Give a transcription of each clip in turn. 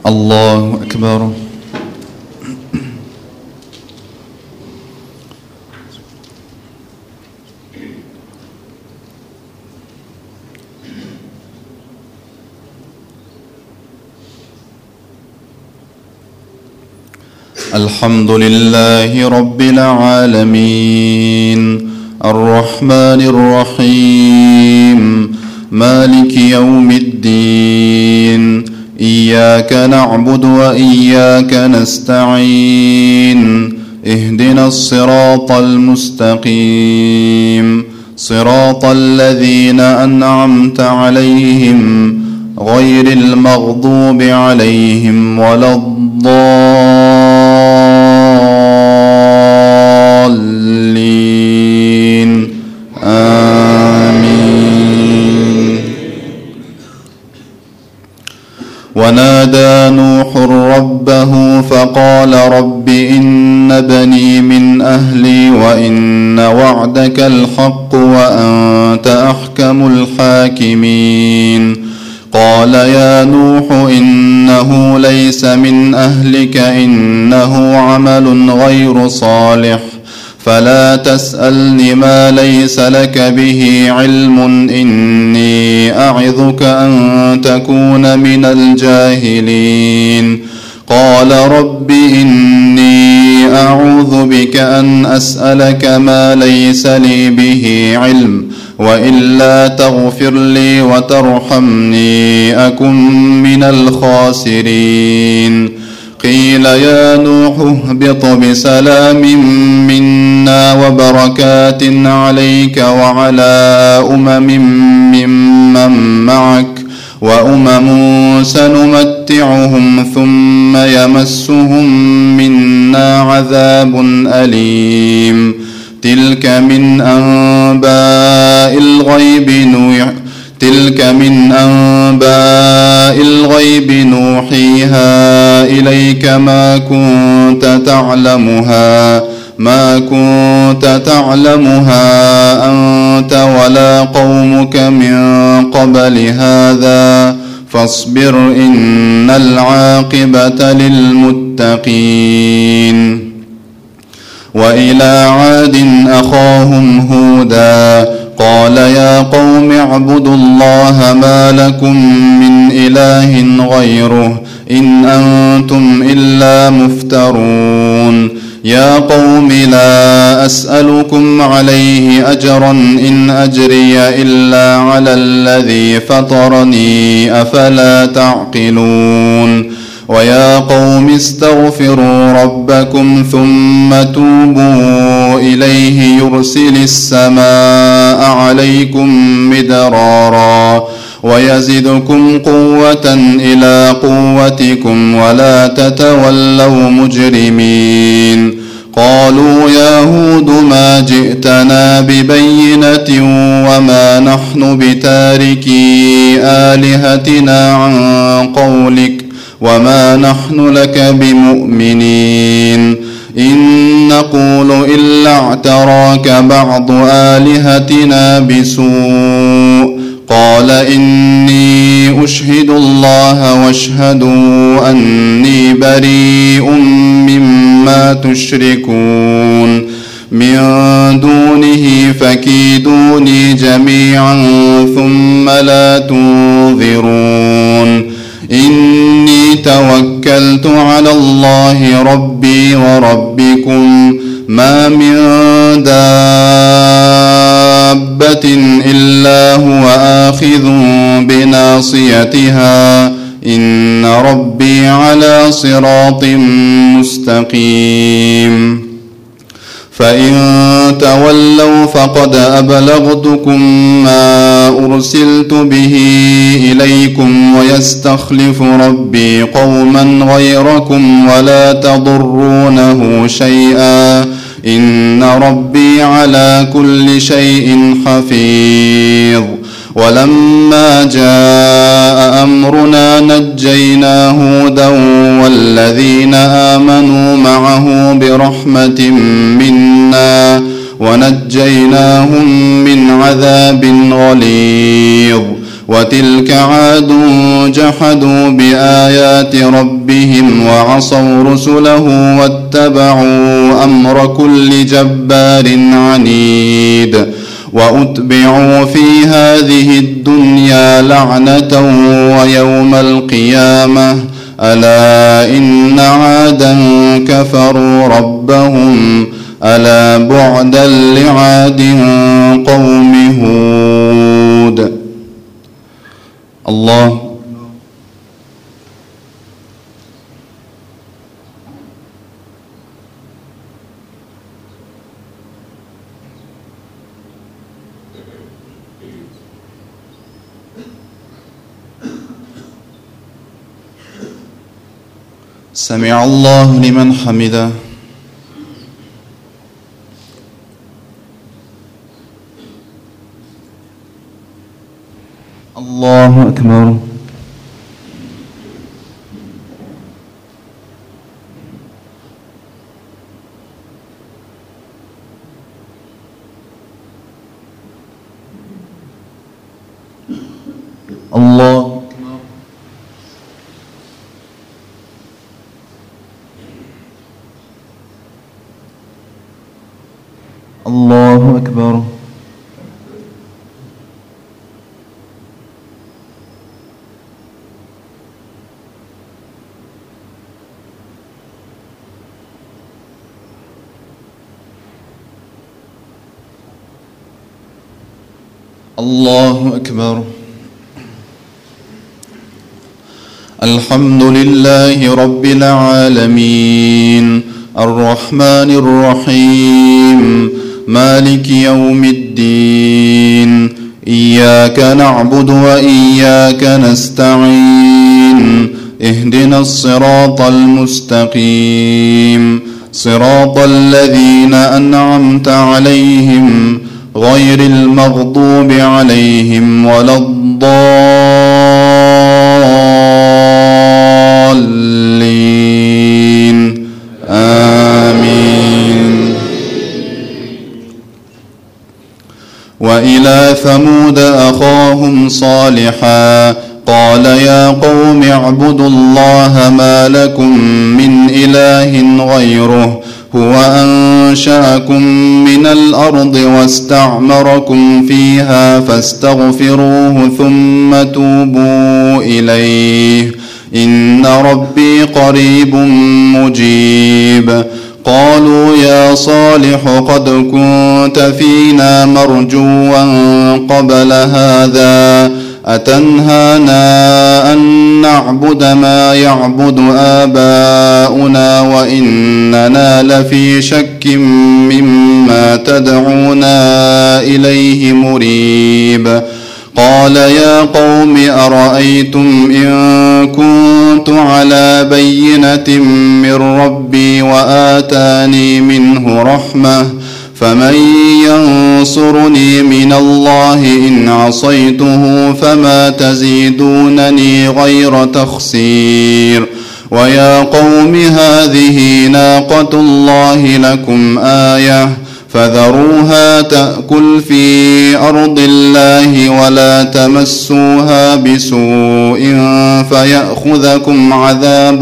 الله أكبر. الحمد لله رب العالمين الرحمن الرحيم مالك يوم الدين إياك نعبد وإياك نستعين اهدنا الصراط المستقيم صراط الذين أنعمت عليهم غير المغضوب عليهم ولا الضالين آمين. ونادى نوح ربه فقال رب إن بني من أهلي وإن وعدك الحق وأنت أحكم الحاكمين. قال يا نوح إنه ليس من أهلك إنه عمل غير صالح فلا تسألني ما ليس لك به علم إني أعظك أن تكون من الجاهلين. قال رب إني أعوذ بك أن أسألك ما ليس لي به علم وإلا تغفر لي وترحمني أكن من الخاسرين. قيل يا نوح اهبط بسلام منا وبركات عليك وعلى ممن معك وأمم سنمتعهم ثم يمسهم منا عذاب أليم. تلك من أنباء الغيب نوحيها إليك ما كنت تعلمها أنت ولا قومك من قبل هذا فاصبر إن العاقبة للمتقين. وإلى عاد أخاهم هودا قال يا قوم اعبدوا الله ما لكم من إله غيره إن أنتم إلا مفترون. يا قوم لا أسألكم عليه أجرا إن أجري إلا على الذي فطرني أفلا تعقلون. ويا قوم استغفروا ربكم ثم توبوا إليه يرسل السماء عليكم مدرارا ويزدكم قوة إلى قوتكم ولا تتولوا مجرمين. قالوا يا هود ما جئتنا ببينة وما نحن بتاركي آلهتنا عن قولك وما نحن لك بمؤمنين. إن نقول إلا اعتراك بعض آلهتنا بسوء. قال إني أشهد الله واشهدوا أني بريء مما تشركون من دونه فكيدوني جميعا ثم لا تنظرون. إني توكلت على الله ربي وربكم ما من دابة إلا هو آخذ بناصيتها إن ربي على صراط مستقيم. فإن تولوا فقد أبلغتكم ما أرسلت به إليكم ويستخلف ربي قوما غيركم ولا تضرونه شيئا إن ربي على كل شيء حفيظ. ولما جاء أمرنا نجينا هودا والذين آمنوا معه برحمة منا ونجيناهم من عذاب غليظ. وتلك عاد جحدوا بآيات ربهم وعصوا رسله واتبعوا أمر كل جبار عنيد وأتبعوا في هذه الدنيا لعنة ويوم القيامة ألا إن عادا كفروا ربهم ألا بعدا لعاد قوم هود. الله سمع الله لمن حمده. الله أكبر. الله الله أكبر. الله أكبر. الحمد لله رب العالمين الرحمن الرحيم مالك يوم الدين إياك نعبد وإياك نستعين اهدنا الصراط المستقيم صراط الذين أنعمت عليهم غير المغضوب عليهم ولا الضالين آمين. وإلى ثمود أخاهم صالحا قال يا قوم اعبدوا الله ما لكم من إله غيره هو أنشأكم من الأرض واستعمركم فيها فاستغفروه ثم توبوا إليه إن ربي قريب مجيب. قالوا يا صالح قد كنت فينا مرجوا قبل هذا أتنهانا أن نعبد ما يعبد آباؤنا وإننا لفي شك مما تدعونا إليه مريب. قال يا قوم أرأيتم إن كنت على بينة من ربي وآتاني منه رحمة فمن ينصرني من الله إن عصيته فما تزيدونني غير تخسير. ويا قوم هذه ناقة الله لكم آية فذروها تأكل في أرض الله ولا تمسوها بسوء فيأخذكم عذاب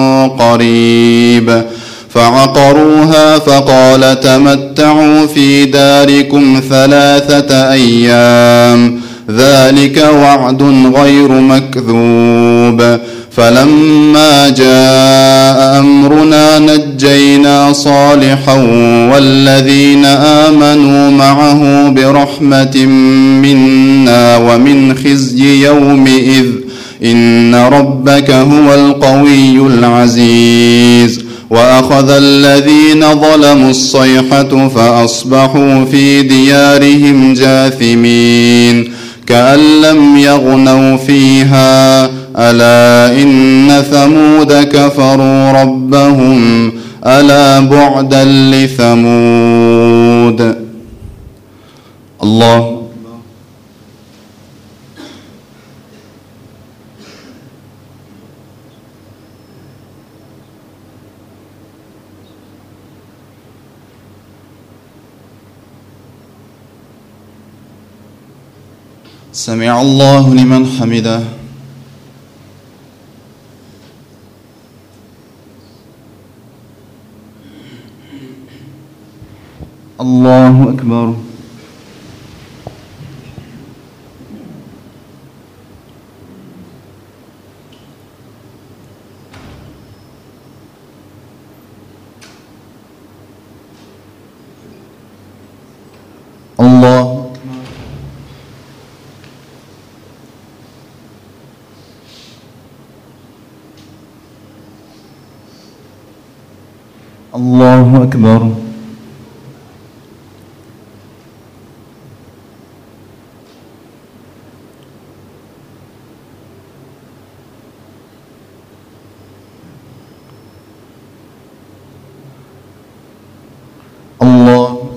قريب. فعقروها فقال تمتعوا في داركم 3 أيام ذلك وعد غير مكذوب. فلما جاء أمرنا نجينا صالحا والذين آمنوا معه برحمة منا ومن خزي يومئذ إن ربك هو القوي العزيز. وأخذ الذين ظلموا الصيحة فأصبحوا في ديارهم جاثمين كأن لم يغنوا فيها ألا إن ثمود كفروا ربهم ألا بعدا لثمود. الله سمع الله لمن حمده. الله أكبر. الله الله أكبر. الله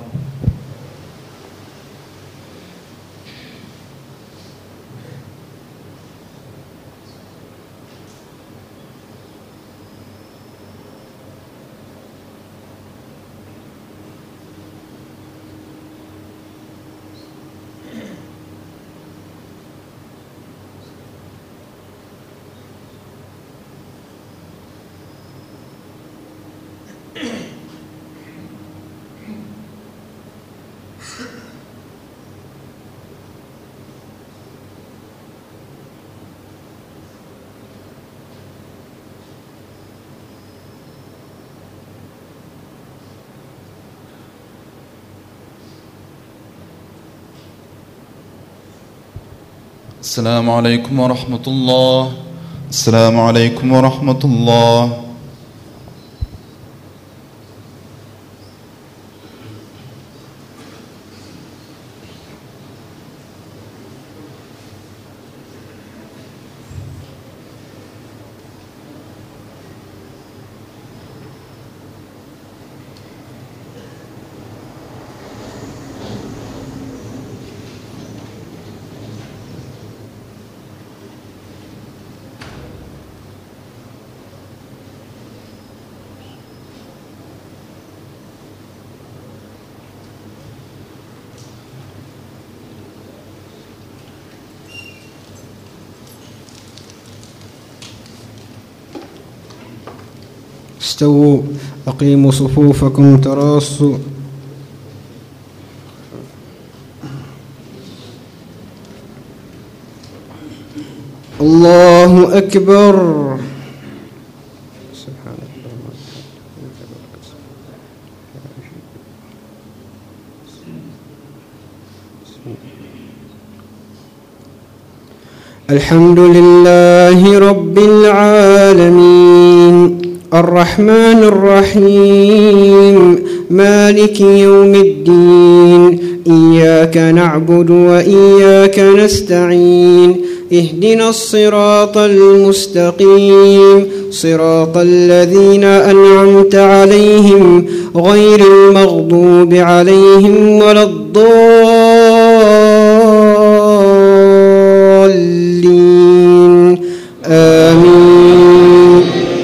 السلام عليكم ورحمة الله. السلام عليكم ورحمة الله. استووا أقيموا صفوفكم تراصوا. الله أكبر. الحمد لله رب العالمين الرحمن الرحيم مالك يوم الدين إياك نعبد وإياك نستعين اهدنا الصراط المستقيم صراط الذين أنعمت عليهم غير المغضوب عليهم ولا الضالين آمين.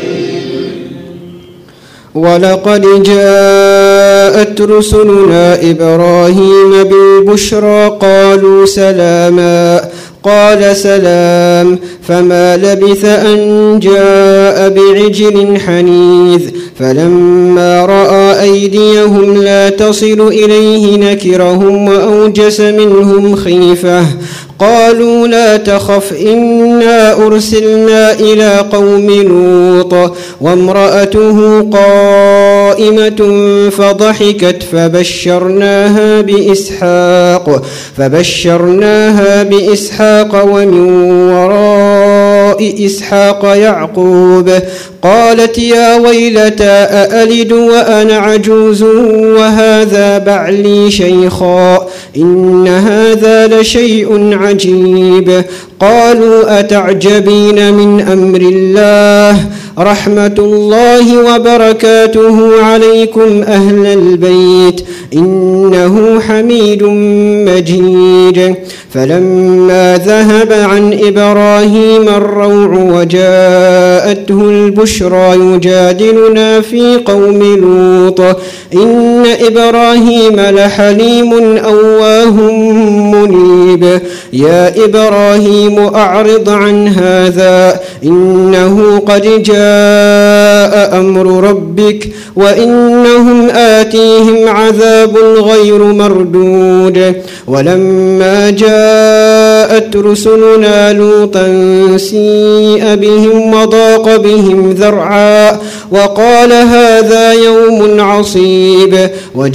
ولقد جاءت رسلنا إبراهيم بالبشرى قالوا سلاما قال سلام فما لبث أن جاء بعجل حنيذ فلما رأى أيديهم لا تصل إليه نكرهم وأوجس منهم خيفة قالوا لا تخف إنا أرسلنا إلى قوم لوط وامرأته قائمة فضحكت فبشرناها بإسحاق ومن وراء إسحاق يعقوب قالت يا ويلتى أألد وأنا عجوز وهذا بعلي شيخا إن هذا لشيء عجيب قالوا أتعجبين من أمر الله رحمة الله وبركاته عليكم أهل البيت إنه حميد مجيد فلما ذهب عن إبراهيم الروع وجاءته البشرى يجادلنا في قوم لوط إن إبراهيم لحليم أواه منيب يا إبراهيم أعرض عن هذا إنه قد جاء أمر ربك وإنهم آتيهم عذاب غير مردود ولما جاءت رسلنا لوطا سيء بهم وضاق بهم ذرعا وقال هذا يوم عصيب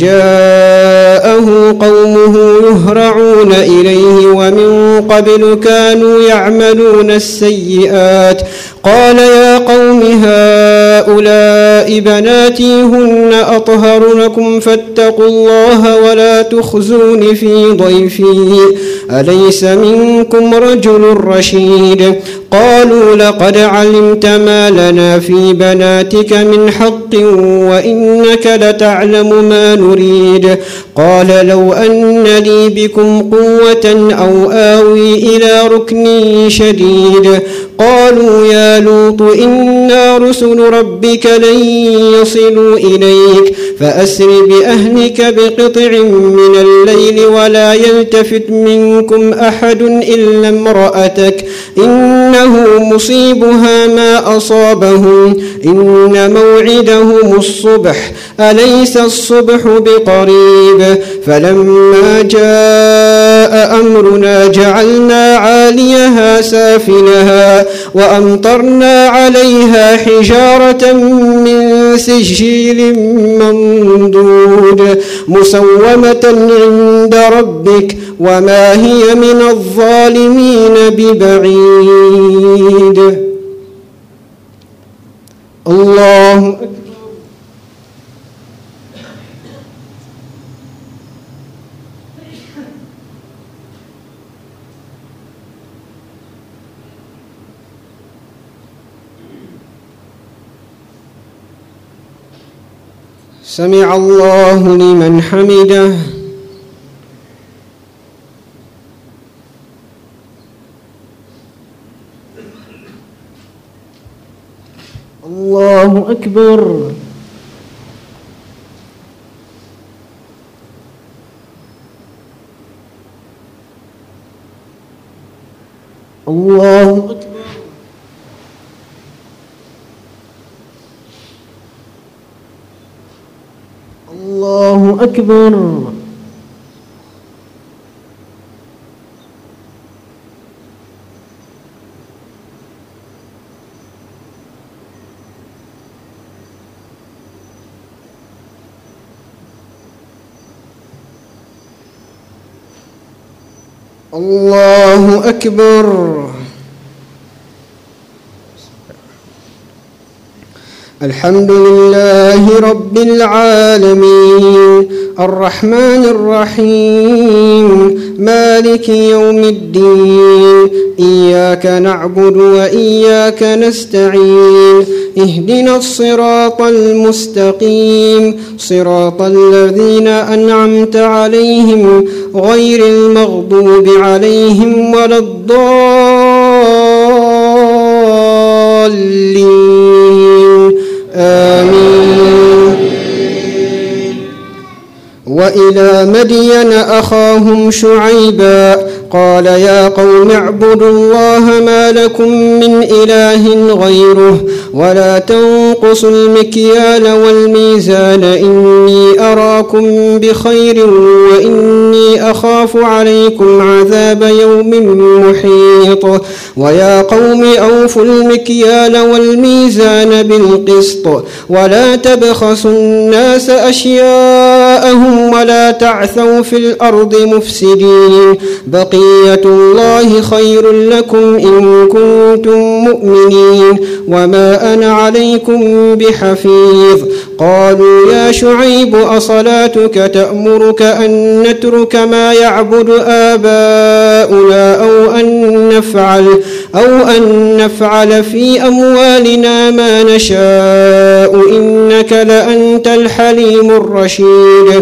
وجاءه قومه يهرعون إليه ومن قبل كانوا يعملون السيئات قال يا قوم هؤلاء بناتي هن أطهر لكم فاتقوا الله ولا تخزون في ضيفي أليس منكم رجل رشيد قالوا لقد علمت ما لنا في بناتك من حق وإنك لتعلم ما نريد قال لو أن لي بكم قوة أو آوي إلى ركن شديد قالوا يا لوط إنا رسل ربك لن يصلوا إليك فأسر بأهلك بقطع من الليل ولا يلتفت منكم أحد إلا امرأتك إنه مصيبها ما أصابهم إن موعدهم الصبح أليس الصبح بقريب فلما جاء أمرنا جعلنا عاليها سافلها وأمطرنا عليها حجارة من سجيل منضود مسومة عند ربك وما هي من الظالمين ببعيد الله أكبر سمع الله لمن حمده الله أكبر الله أكبر الله أكبر الله أكبر الحمد لله رب العالمين الرحمن الرحيم مالك يوم الدين إياك نعبد وإياك نستعين اهدنا الصراط المستقيم صراط الذين أنعمت عليهم غير المغضوب عليهم ولا الضالين آمين وإلى مدين أخاهم شعيبا قال يا قوم اعبدوا الله ما لكم من إله غيره ولا تنقصوا المكيال والميزان إني أراكم بخير وإني أخاف عليكم عذاب يوم محيط ويا قوم أوفوا المكيال والميزان بالقسط ولا تبخسوا الناس أشياءهم ولا تعثوا في الأرض مفسدين بقية الله خير لكم إن كنتم مؤمنين وما أنا عليكم بحفيظ قالوا يا شعيب أصلاتك تأمرك أن نترك ما يعبد آباؤنا أو أن نفعل في أموالنا ما نشاء إنك لأنت الحليم الرشيد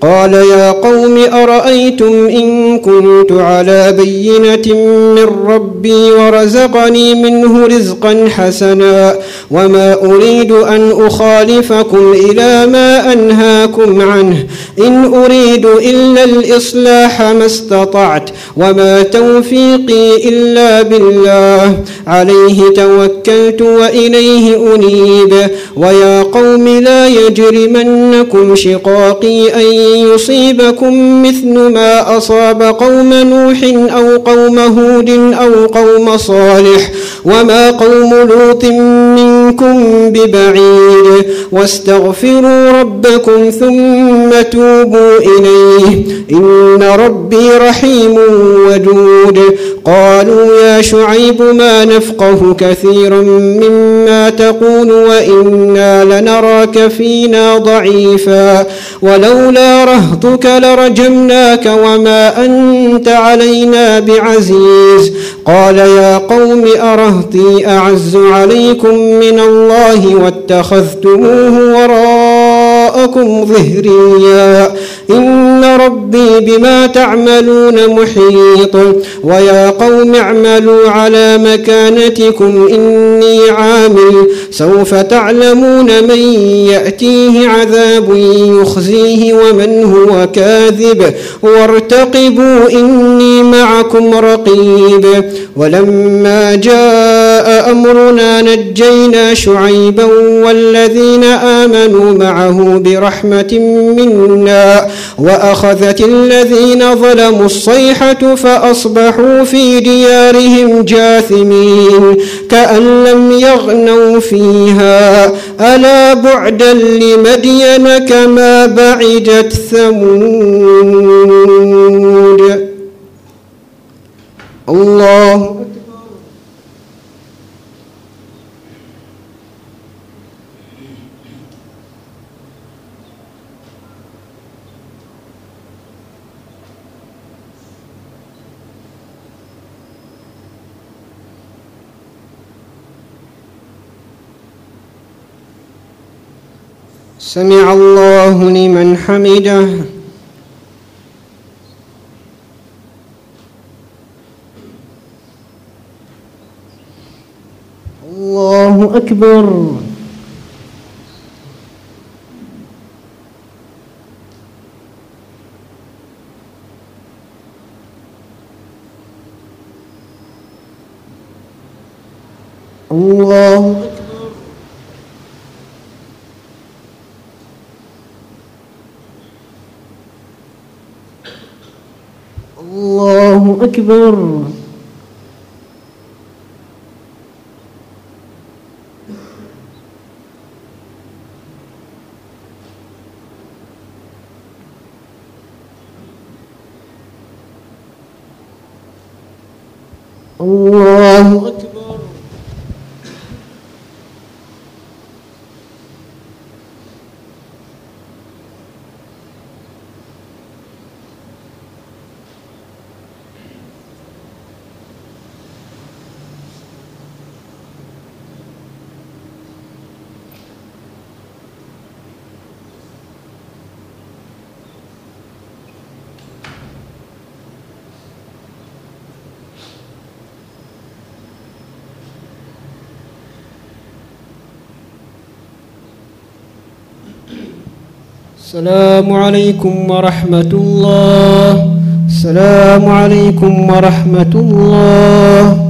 قال يا قوم أرأيتم إن كنت على بينة من ربي ورزقني منه رزقا حسنا وما أريد أن أخالفكم إلى ما أنهاكم عنه إن أريد إلا الإصلاح ما استطعت وما توفيقي إلا بالله عليه توكلت وإليه أنيب ويا قوم لا يجرمنكم شقاقي أن يصيبكم مثل ما أصاب قوم نوح أو قوم هود أو قوم صالح وما قوم لوط منكم ببعيد واستغفروا ربكم ثم توبوا إليه إن ربي رحيم ودود قالوا يا شعيب ما نفقه كثيرا مما تقول وإنا لنراك فينا ضعيفا ولولا رهطك لرجمناك وما أنت علينا بعزيز قال يا قوم أرهطي أعز عليكم من الله واتخذتموه وراءكم ظهريا إن ربي بما تعملون محيط ويا قوم اعملوا على مكانتكم إني عامل سوف تعلمون من يأتيه عذاب يخزيه ومن هو كاذب وارتقبوا إني معكم رقيب ولما جاء أمرنا نجينا شعيبا والذين آمنوا معه برحمة منا وأخذت الذين ظلموا الصيحة فأصبحوا في ديارهم جاثمين كأن لم يغنوا فيها ألا بعدا لمدين كما بعدت ثمود الله سمع الله لمن حمده الله أكبر الله الله أكبر الله أكبر السلام عليكم ورحمة الله السلام عليكم ورحمة الله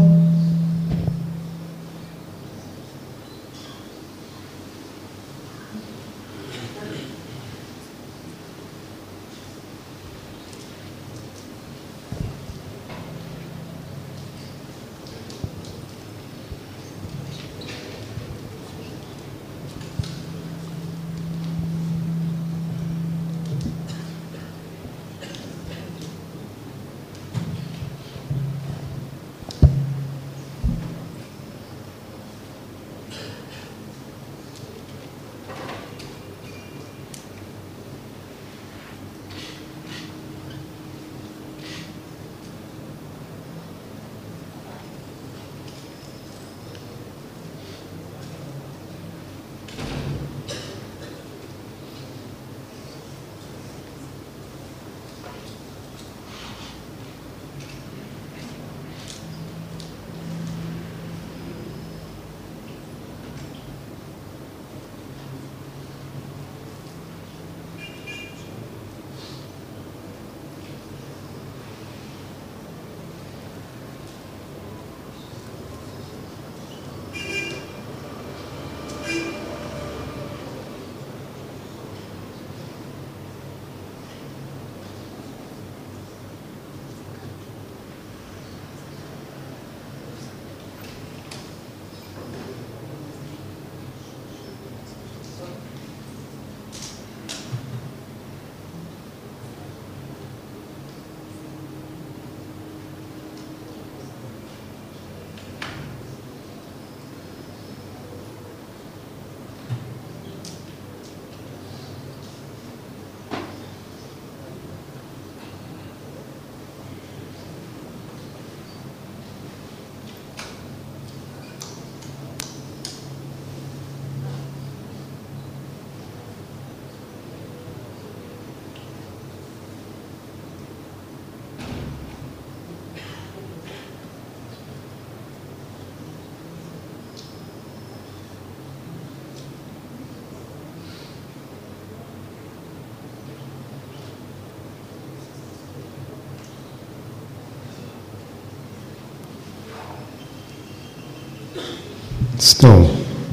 استووا.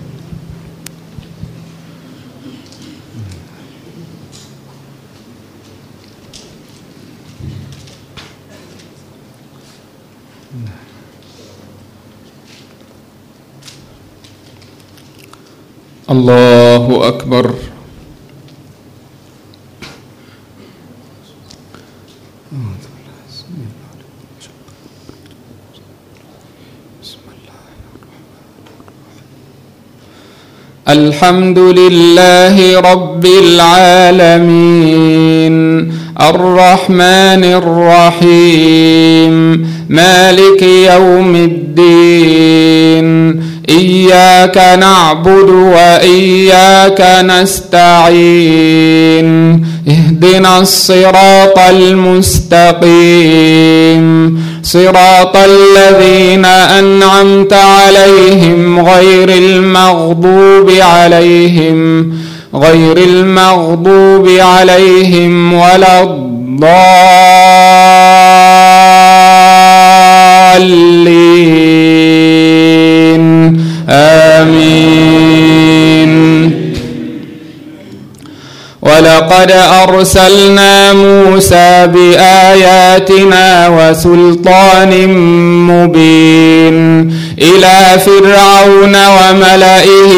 الله أكبر. الحمد لله رب العالمين الرحمن الرحيم مالك يوم الدين إياك نعبد وإياك نستعين اهدنا الصراط المستقيم صراط الذين أنعمت عليهم غير المغضوب عليهم ولا الضالين آمين. ولقد أرسلنا موسى بآياتنا وسلطان مبين إلى فرعون وملئه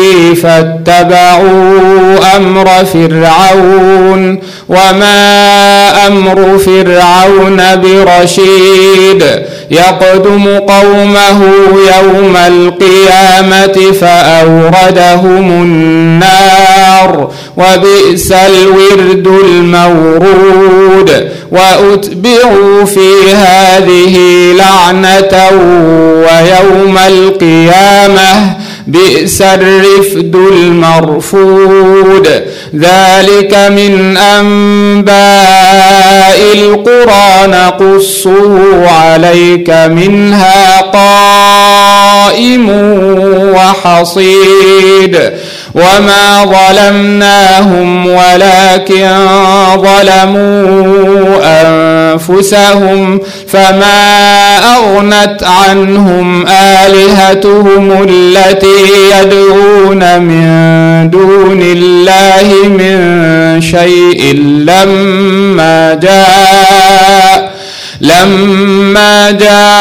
فاتبعوا أمر فرعون وما أمر فرعون برشيد يقدم قومه يوم القيامة فأوردهم النار وبئس الورد المورود وأتبعوا في هذه لعنة ويوم القيامة بئس الرفد المرفود. ذلك من أنباء القرى نقصه عليك منها قائم وحصيد. وما ظلمناهم ولكن ظلموا أنفسهم فما أغنت عنهم آلهتهم التي يدعون من دون الله من شيء لما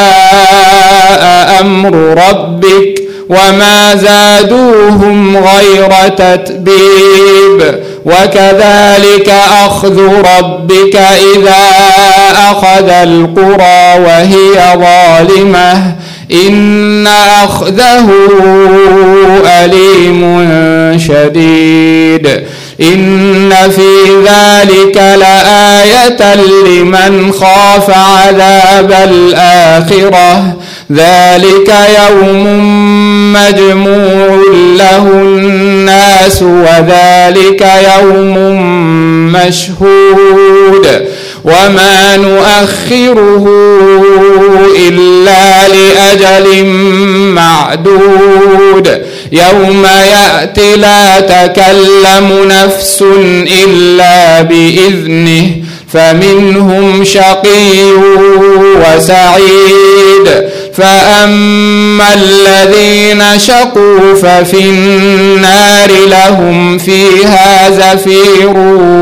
جاء أمر ربك وما زادوهم غير تتبيب. وكذلك أخذ ربك إذا أخذ القرى وهي ظالمة إن أخذه أليم شديد. إن في ذلك لآية لمن خاف عذاب الآخرة ذلك يوم مجموع له الناس وذلك يوم مشهود وما نؤخره إلا لأجل معدود. يوم يأتي لا تكلم نفس إلا بإذنه فمنهم شقي وسعيد. فأما الذين شقوا ففي النار لهم فيها زفير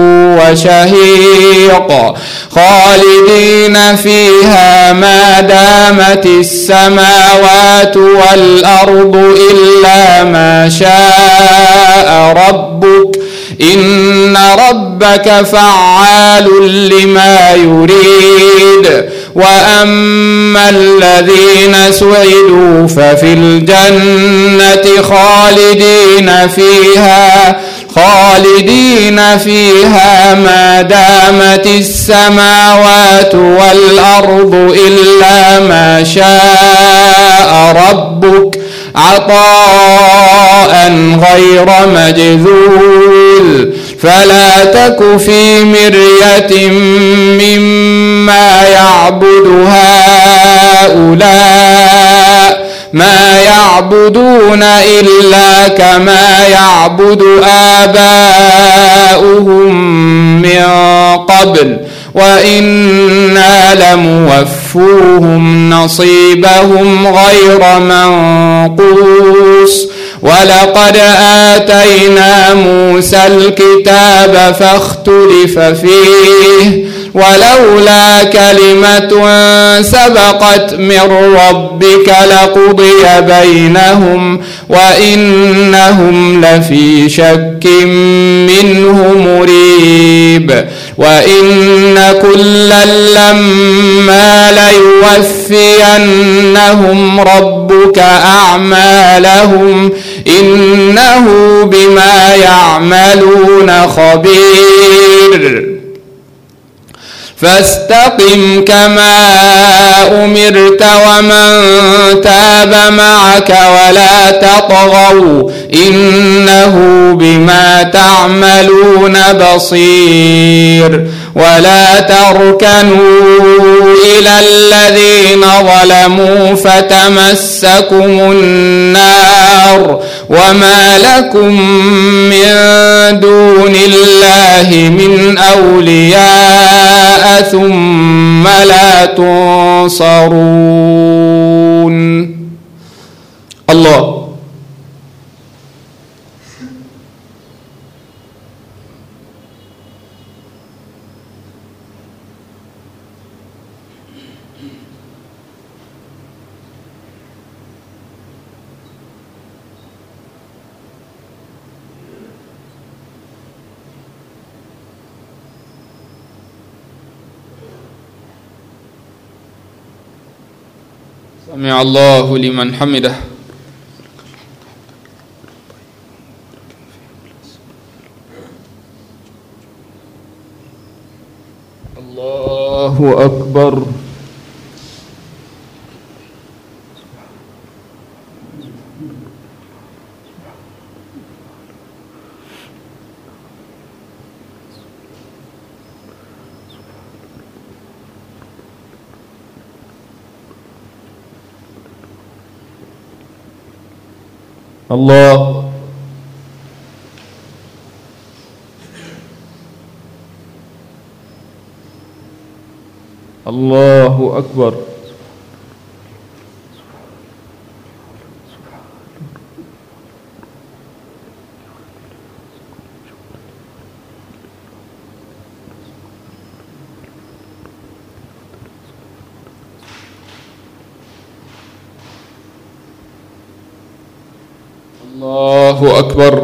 وشهيق خالدين فيها ما دامت السماوات والأرض إلا ما شاء ربك إن ربك فعال لما يريد. وأما الذين سعدوا ففي الجنة خالدين فيها ما دامت السماوات والأرض إلا ما شاء ربك عطاء غير مجذول. فلا تك في مرية مما يعبد هؤلاء ما يعبدون إلا كما يعبد آباؤهم من قبل وإنا لموفوهم يوفوهم نصيبهم غير منقوص. ولقد آتينا موسى الكتاب فاختلف فيه ولولا كلمة سبقت من ربك لقضي بينهم وإنهم لفي شك منه مريب. وإن كلا لما ليوفينهم ربك أعمالهم إنه بما يعملون خبير. فاستقم كما أمرت ومن تاب معك ولا تطغوا إنه بما تعملون بصير. ولا تركنوا إلى الذين ظلموا فتمسكم النار وما لكم من دون الله من أولياء ثم لا تنصرون. الله سمع الله لمن حمده. الله أكبر. الله الله أكبر. الله أكبر.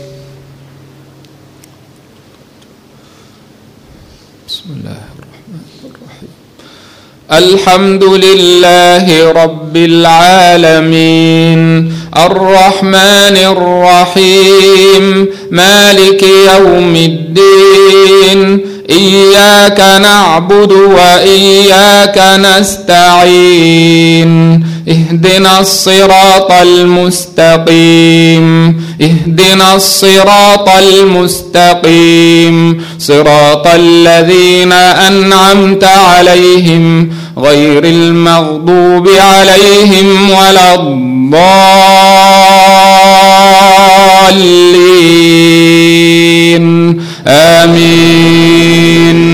بسم الله الرحمن الرحيم. الحمد لله رب العالمين الرحمن الرحيم مالك يوم الدين إياك نعبد وإياك نستعين اهدنا الصراط المستقيم اهدنا الصراط المستقيم صراط الذين أنعمت عليهم غير المغضوب عليهم ولا الضالين آمين.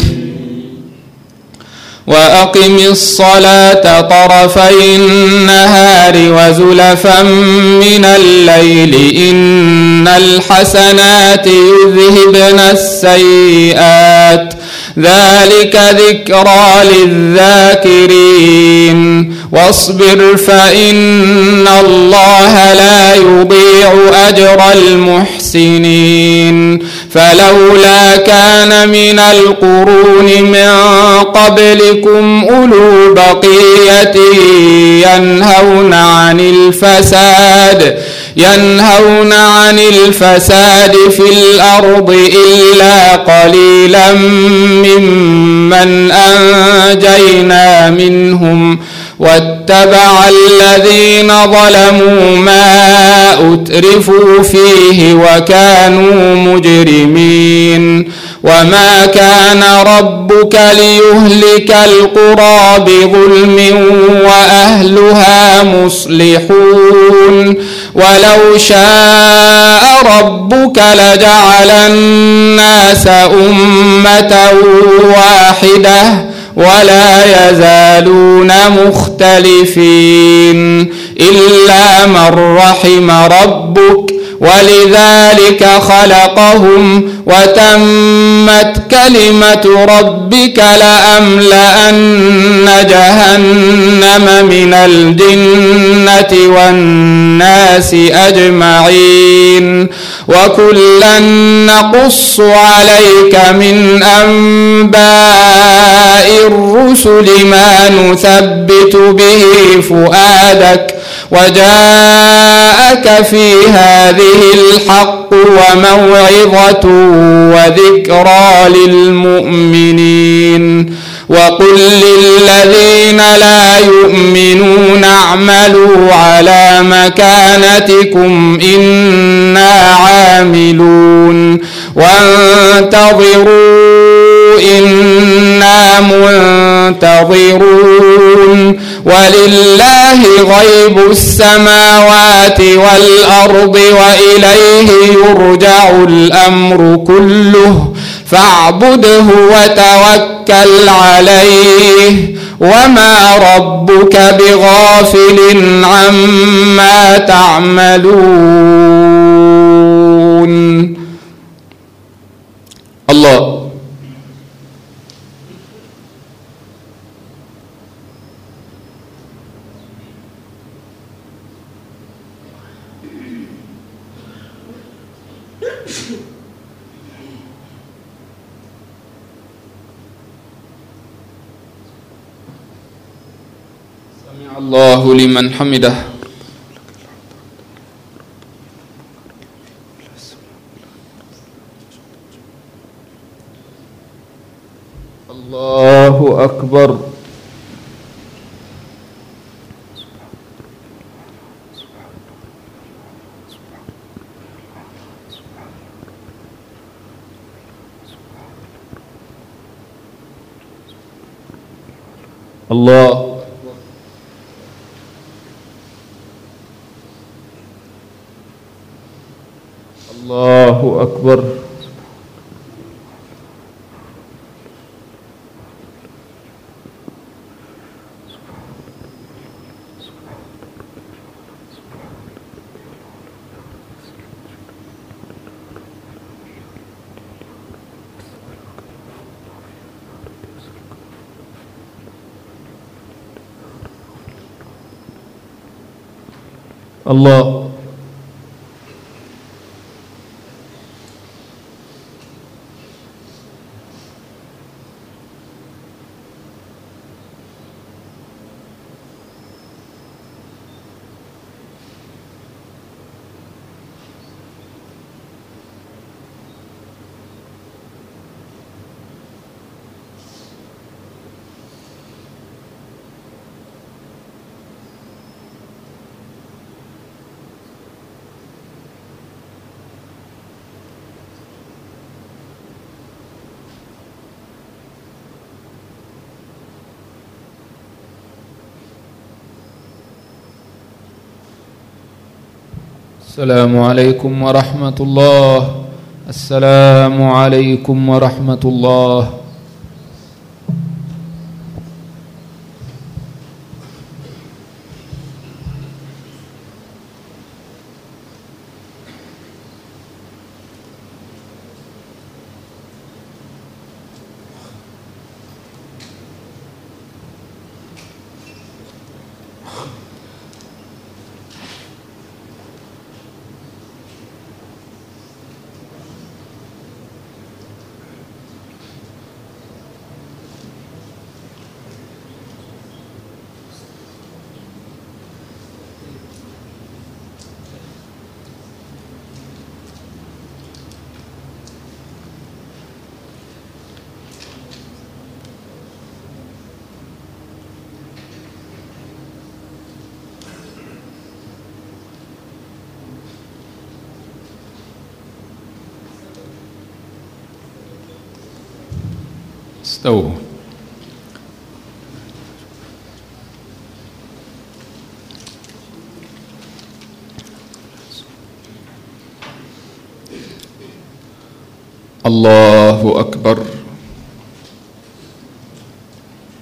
وأقم الصلاة طرفي النهار وزلفا من الليل إن الحسنات يذهبن السيئات ذلك ذكرى للذاكرين. واصبر فإن الله لا يضيع أجر المحسنين. فلولا كان من القرون من قبلكم أولو بقية ينهون عن الفساد في الأرض إلا قليلا ممن أنجينا منهم واتبع الذين ظلموا ما أترفوا فيه وكانوا مجرمين. وما كان ربك ليهلك القرى بظلم وأهلها مصلحون. ولو شاء ربك لجعل الناس أمة واحدة ولا يزالون مختلفين إلا من رحم ربك ولذلك خلقهم وتمت كلمة ربك لأملأن جهنم من الجنة والناس أجمعين وكلا نقص عليك من أنباء الرسل ما نثبت به فؤادك وجاءك في هذه الحق وموعظة وذكرى للمؤمنين وقل للذين لا يؤمنون اعملوا على مكانتكم إنا عاملون وانتظروا إنا منتظرون ولله غيب السماوات والأرض وإليه يرجع الأمر كله فاعبده وتوكل عليه وما ربك بغافل عما تعملون. الله سمع الله لمن حمده. الله أكبر. الله الله أكبر. الله السلام عليكم ورحمة الله. السلام عليكم ورحمة الله. استووا. الله أكبر.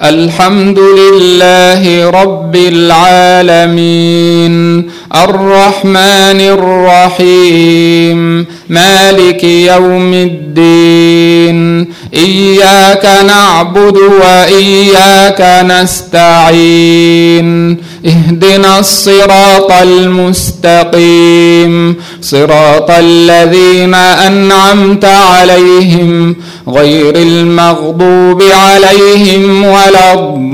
الحمد لله رب العالمين الرحمن الرحيم مالك يوم الدين إياك نعبد وإياك نستعين اهدنا الصراط المستقيم صراط الذين أنعمت عليهم غير المغضوب عليهم ولا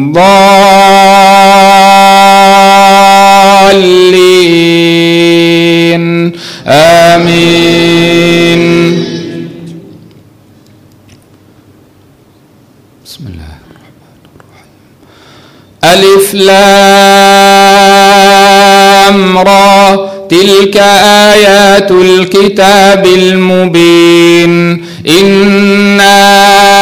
الضالين آمين. بسم الله الرحمن الرحيم. ألف لام را تلك آيات الكتاب المبين إنا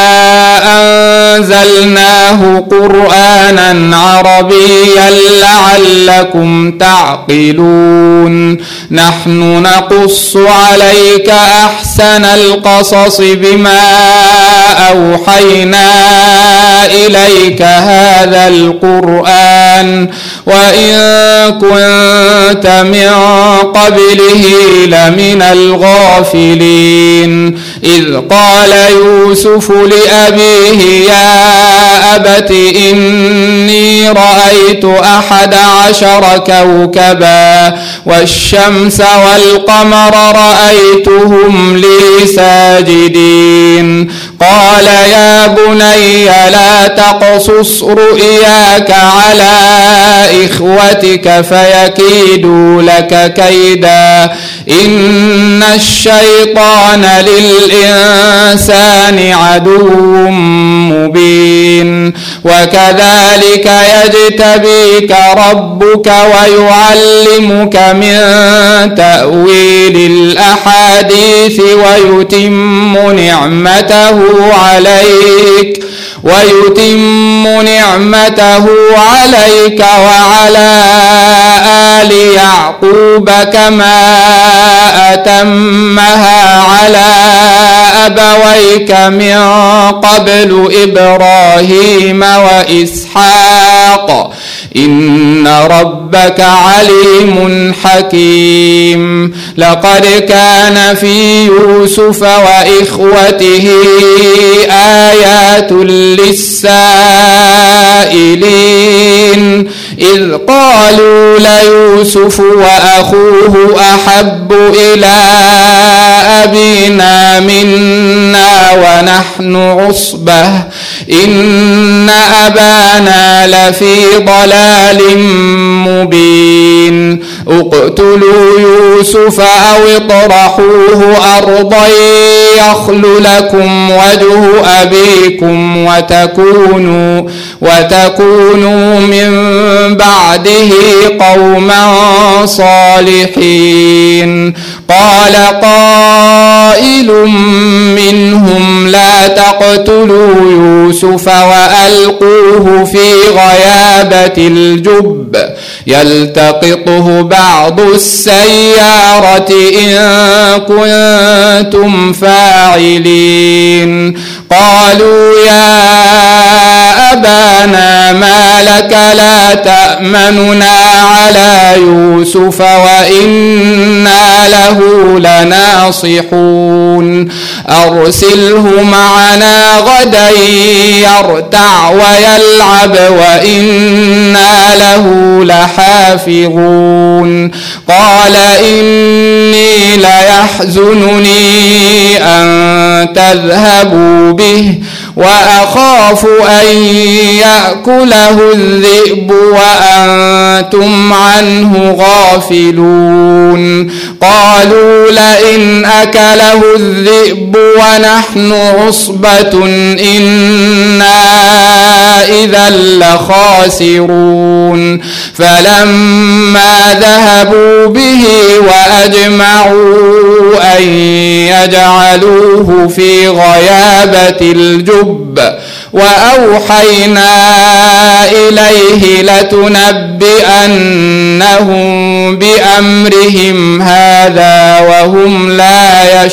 أنزلناه قرآنا عربيا لعلكم تعقلون نحن نقص عليك أحسن القصص بما أوحينا إليك هذا القرآن وإن كنت من قبله لمن الغافلين إذ قال يوسف لأبيه يا أبت إني رأيت 11 كوكبا والشمس والقمر رأيتهم لي ساجدين قال يا بني لا تقصص رؤياك على إخوتك فيكيدوا لك كيدا إن الشيطان للإنسان عدو مبين وكذلك يجتبيك ربك ويعلمك من تأويل الأحاديث ويتم نعمته عليك وعلى آل يعقوب كما أتمها على أبويك من قبل إبراهيم وإسحاق إن ربك عليم حكيم لقد كان في يوسف وإخوته آيات للسائلين إذ قالوا ليوسف وأخوه أحب إلى أبينا منا ونحن عصبة إن أبانا لفي ضلال مبين اقتلوا يوسف أو اطرحوه أرضا يخل لكم وجه أبيكم وتكونوا من بعده قوما صالحين قال قائل منهم لا تقتلوا يوسف وألقوه في غيابة الجب يلتقطه بعض السيارة إن كنتم فاعلين قالوا يا أبانا ما لك لا تأمننا على يوسف وإنا له لناصحون أرسله معنا غدا يرتع ويلعب وإنا له لحافظون قال إني ليحزنني أن تذهبوا به وأخاف أن يأكله الذئب وأنتم عنه غافلون قالوا لئن أكله الذئب ونحن عصبة إنا إذا لخاسرون فلما ذهبوا به وأجمعوا أن يجعلوه في غيابة الجب وأوحينا إليه لتنبئنهم بأمرهم هذا وهم لا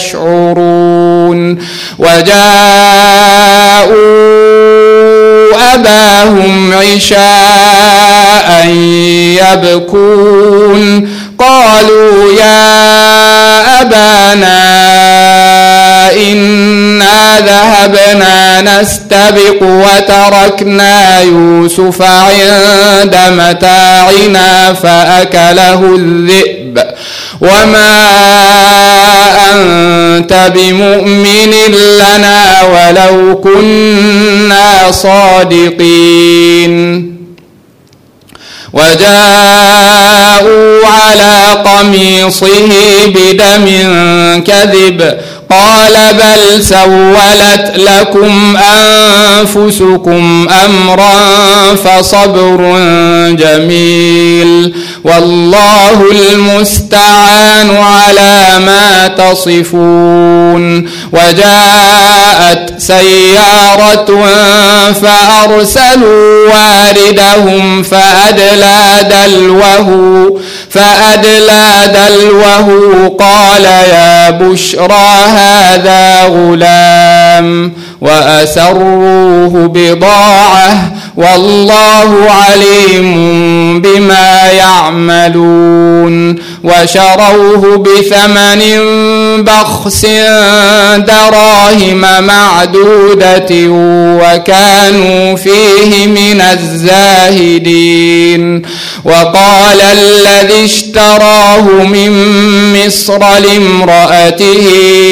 يشعرون وجاءوا أباهم وهم عشاء يبكون قالوا يا أبانا إنا ذهبنا نستبق وتركنا يوسف عند متاعنا فأكله الذئب وما أنت بمؤمن لنا ولو كنا صادقين وجاءوا على قميصه بدم كذب قال بل سولت لكم أنفسكم أمرا فصبر جميل والله المستعان على ما تصفون وجاءت سيارة فأرسلوا واردهم فأدلى دلوه قال يا بشرى هذا غلام وأسروه بضاعة والله عليم بما يعملون وشروه بثمن بخس دراهم معدودة وكانوا فيه من الزاهدين وقال الذي اشتراه من مصر لامرأته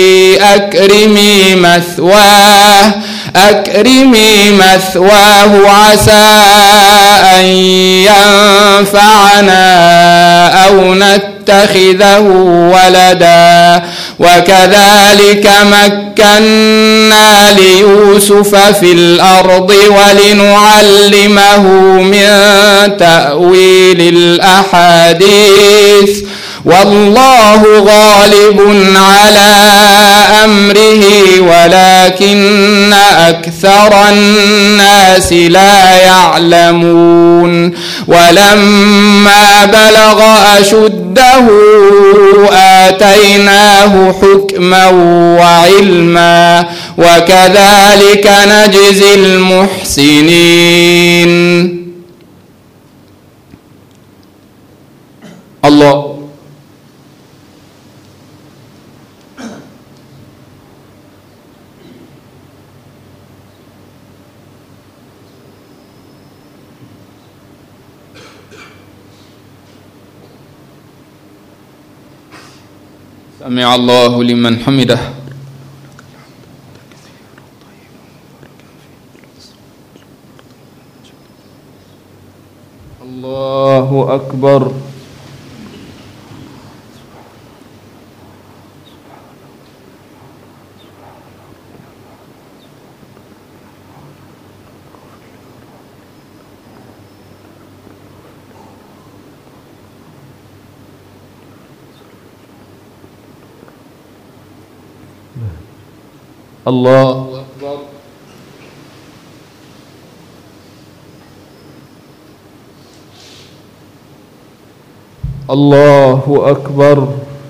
أكرمي مثواه عسى أن ينفعنا أو نتخذه ولدا وكذلك مكنا ليوسف في الأرض ولنعلمه من تأويل الأحاديث والله غالب على أمره ولكن أكثر الناس لا يعلمون ولما بلغ أشده آتيناه حكما وعلما وكذلك نجزي المحسنين. الله سمع الله لمن حمده. الله أكبر. الله أكبر. الله أكبر.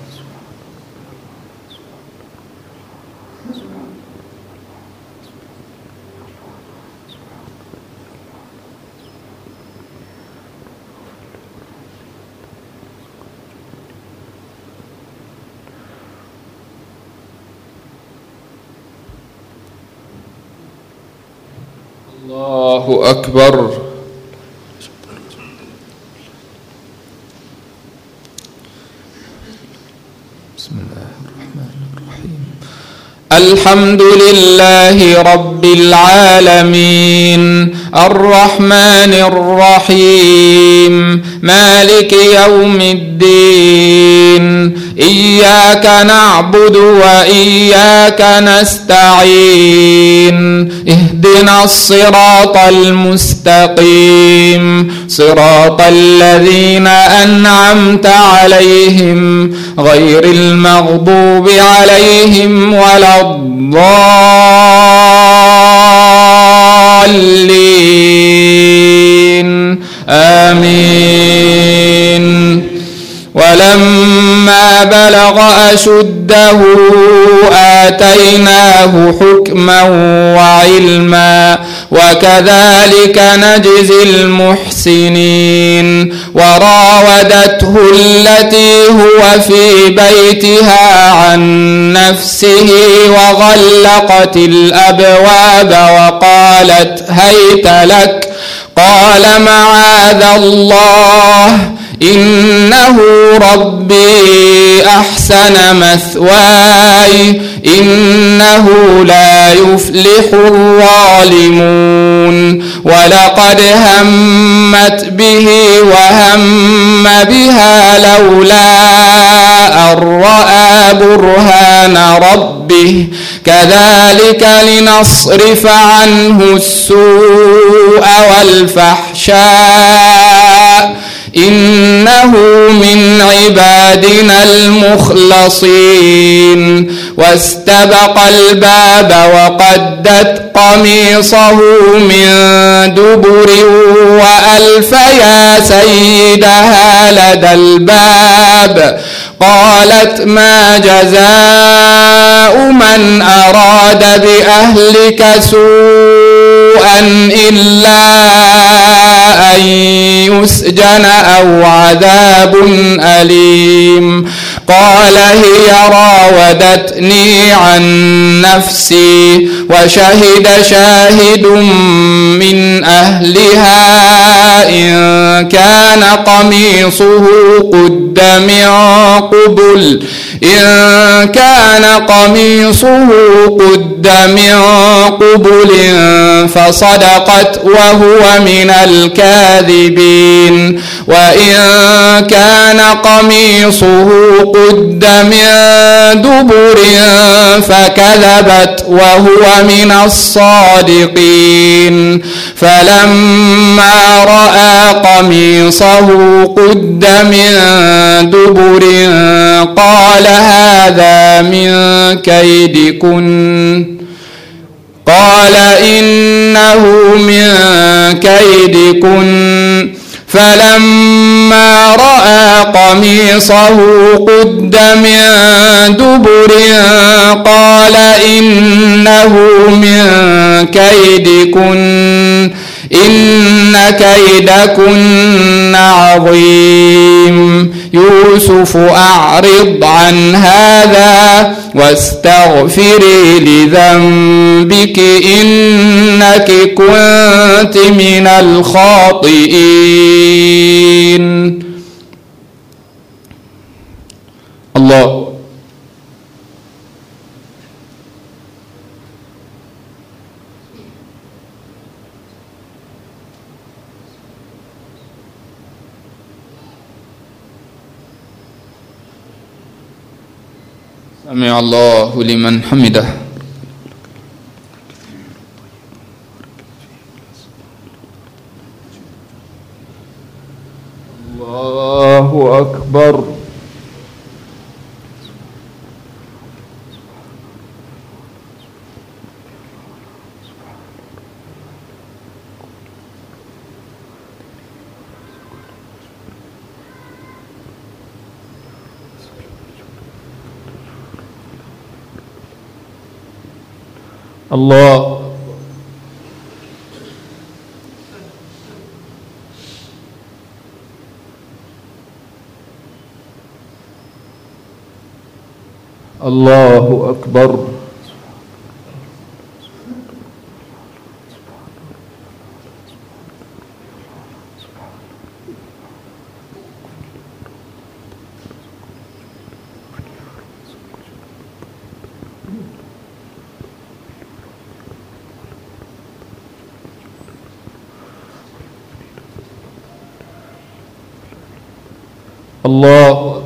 الله أكبر. بسم الله الرحمن الرحيم. الحمد لله رب العالمين الرحمن الرحيم مالك يوم الدين إياك نعبد وإياك نستعين اهدنا الصراط المستقيم صراط الذين أنعمت عليهم غير المغضوب عليهم ولا الضالين آمين. ولما بلغ أشده آتيناه حكما وعلما وكذلك نجزي المحسنين. وراودته التي هو في بيتها عن نفسه وغلقت الأبواب وقالت هيت لك، قال معاذ الله إنه ربي أحسن مثواي إنه لا يفلح الظالمون. ولقد همت به وهم بها لولا أن رأى برهان ربه كذلك لنصرف عنه السوء والفحشاء إنه من عبادنا المخلصين. واستبق الباب وقدت قميصه من دبر وألف يا سيدها لدى الباب. قالت ما جزاء من أراد بأهلك سوءا إلا أن يسجن أو عذاب أليم. قال هي راودتني عن نفسي وشهد شاهد من أهلها إن كان قميصه قد من قبل فصدقت وهو من الكاذبين. وإن كان قميصه قد من دبر فكذبت وهو من الصادقين. فلما رأى قميصه قد من دبر قال هذا من كيدكن، قال إنه من كيدكن. فلما رأى قميصه قد من دبر قال إنه من كيدكن إن كيدكن عظيم. يوسف أعرض عن هذا واستغفري لذنبك إنك كنت من الخاطئين. الله سمع الله لمن حمده. الله أكبر. الله الله أكبر. الله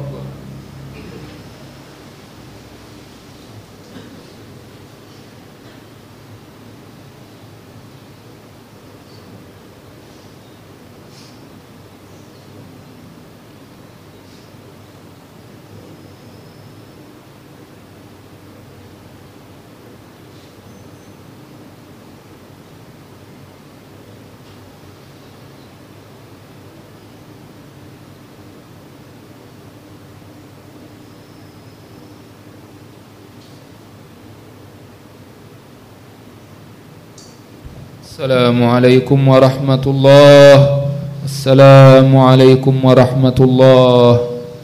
السلام عليكم ورحمة الله. السلام عليكم ورحمة الله.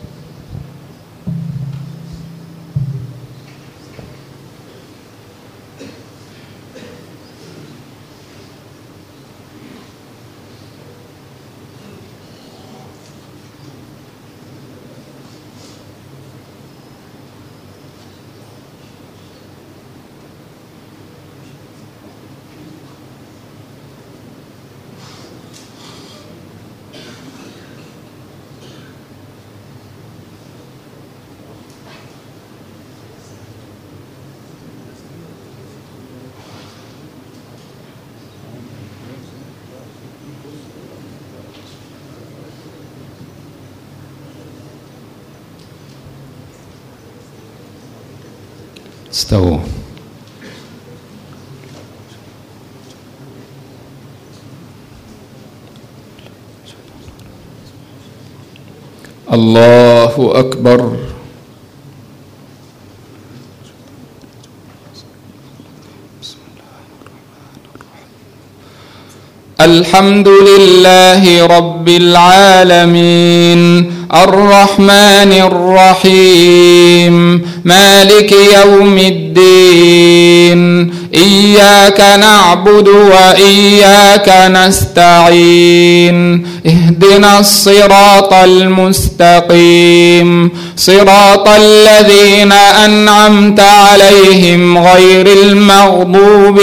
استووا. الله أكبر. الحمد لله رب العالمين الرحمن الرحيم مالك يوم الدين إياك نعبد وإياك نستعين اهدنا الصراط المستقيم صراط الذين أنعمت عليهم غير المغضوب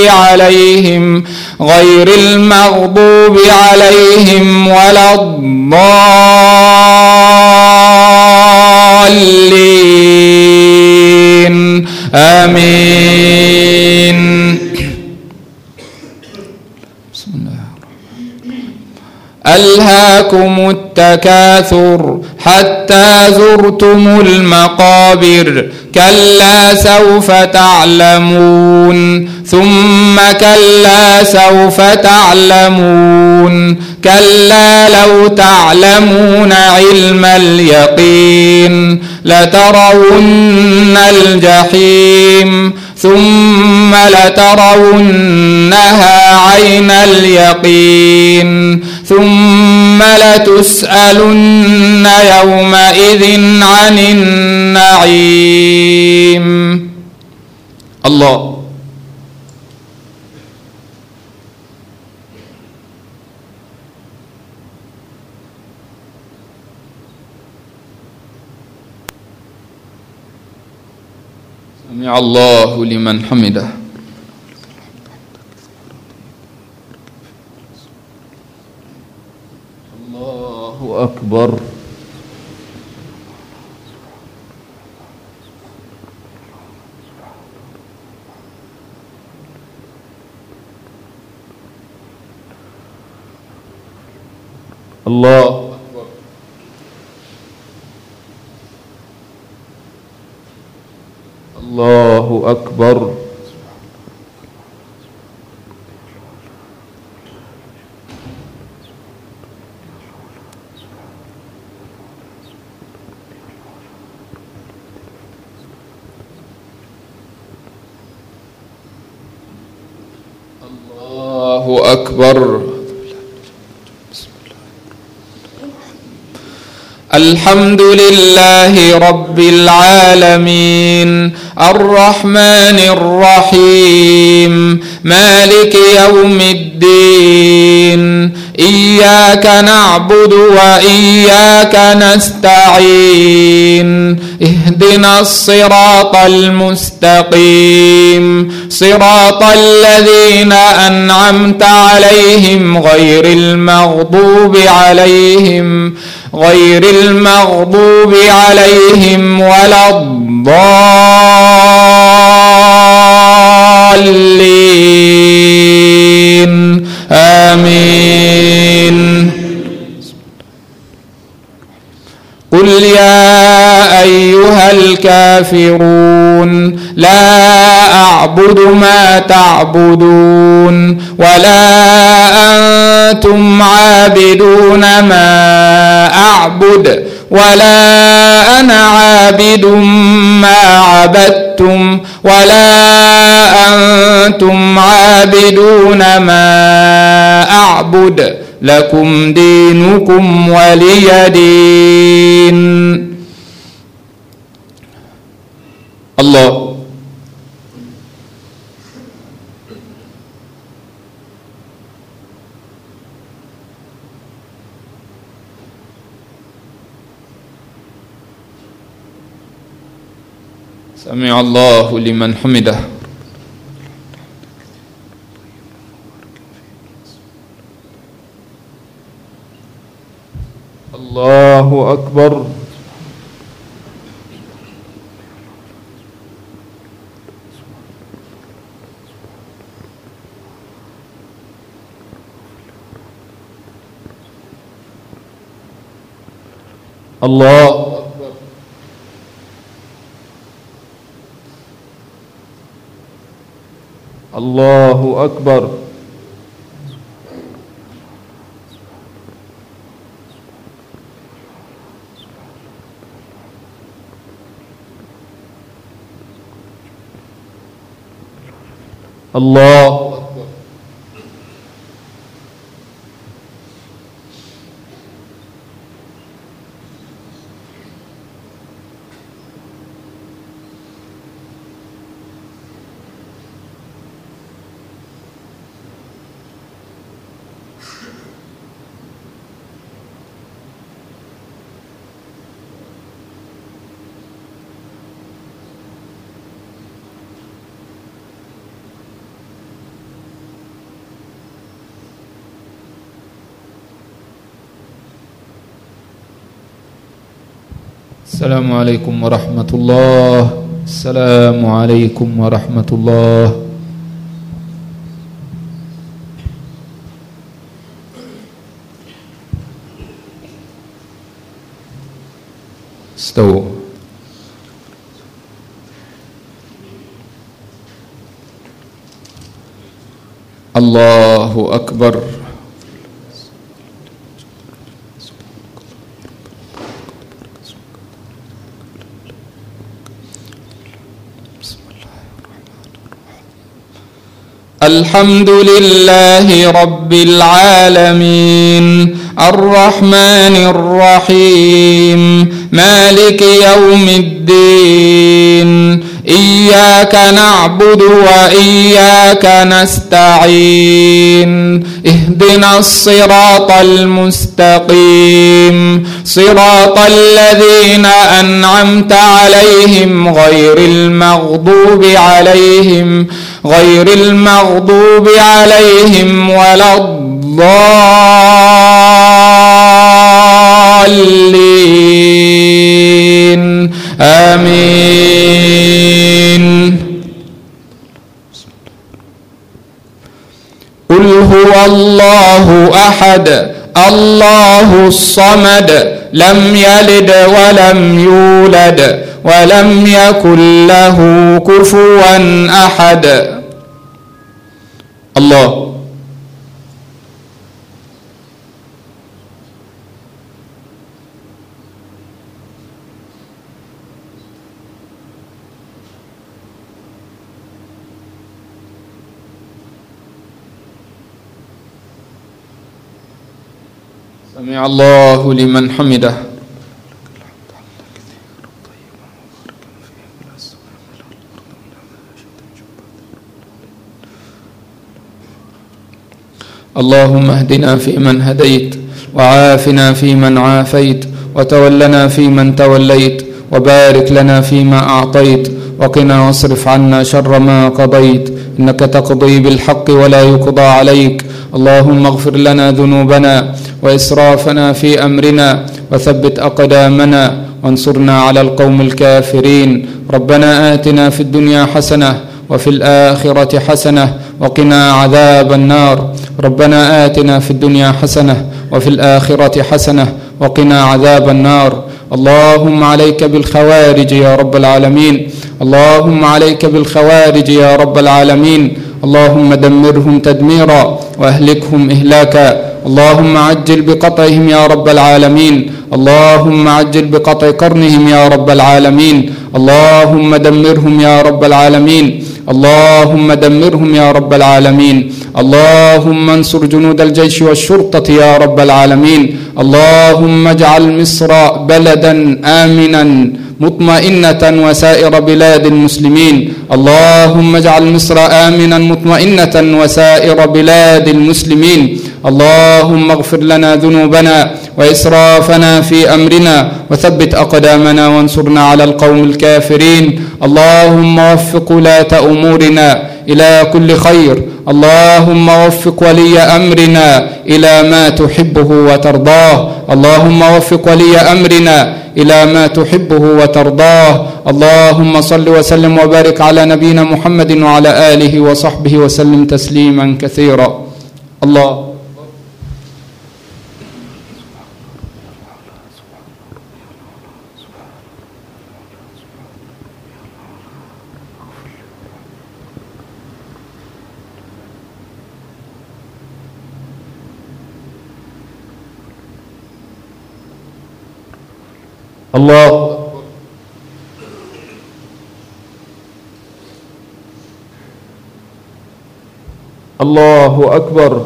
عليهم ولا الضالين آمين. بسم الله ألهاكم التكاثر حتى زرتم المقابر كلا سوف تعلمون ثم كلا سوف تعلمون كلا لو تعلمون علم اليقين لترون الجحيم ثم لترونها عين اليقين ثم لتسألن يومئذ عن النعيم. الله سمع الله لمن حمده. الله أكبر. الله أكبر. الله أكبر. الله أكبر. الحمد لله رب العالمين الرحمن الرحيم مالك يوم الدين إياك نعبد وإياك نستعين اهدنا الصراط المستقيم صراط الذين أنعمت عليهم غير المغضوب عليهم ولا الضالين آمين. قل يا أيها الكافرون لا أعبد ما تعبدون ولا أنتم عابدون ما أعبد ولا أنا عابد ما عبدتم ولا وأنتم عابدون ما أعبد لكم دينكم ولي دين. الله سمع الله لمن حمده. الله أكبر. الله أكبر. الله أكبر. الله أكبر. السلام عليكم ورحمة الله. السلام عليكم ورحمة الله. استووا. الله أكبر. الحمد لله رب العالمين الرحمن الرحيم مالك يوم الدين إياك نعبد وإياك نستعين اهدنا الصراط المستقيم صراط الذين أنعمت عليهم غير المغضوب عليهم ولا الضالين آمين. قل هو الله أحد الله الصمد لم يلد ولم يولد ولم يكن له كفوا أحد. الله سمع الله لمن حمده. اللهم اهدنا فيمن هديت وعافنا فيمن عافيت وتولنا فيمن توليت وبارك لنا فيما أعطيت وقنا واصرف عنا شر ما قضيت إنك تقضي بالحق ولا يقضى عليك. اللهم اغفر لنا ذنوبنا وإسرافنا في أمرنا وثبت أقدامنا وانصرنا على القوم الكافرين. ربنا آتنا في الدنيا حسنة وفي الآخرة حسنة وقنا عذاب النار. ربنا آتنا في الدنيا حسنة وفي الآخرة حسنة وقنا عذاب النار. اللهم عليك بالخوارج يا رب العالمين. اللهم عليك بالخوارج يا رب العالمين. اللهم دمرهم تدميرا وأهلكهم إهلاكا. اللهم عجل بقطعهم يا رب العالمين. اللهم عجل بقطع قرنهم يا رب العالمين. اللهم دمرهم يا رب العالمين، اللهم دمرهم يا رب العالمين. اللهم انصر جنود الجيش والشرطة يا رب العالمين. اللهم اجعل مصر بلدا آمنا مطمئنة وسائر بلاد المسلمين. اللهم اجعل مصر آمنا مطمئنة وسائر بلاد المسلمين. اللهم اغفر لنا ذنوبنا وإسرافنا في أمرنا وثبت أقدامنا وانصرنا على القوم الكافرين. اللهم وفق ولاة أمورنا إلى كل خير. اللهم وفق ولي أمرنا إلى ما تحبه وترضاه. اللهم وفق ولي أمرنا إلى ما تحبه وترضاه. اللهم صل وسلم وبارك على نبينا محمد وعلى آله وصحبه وسلم تسليما كثيرا. الله الله الله أكبر.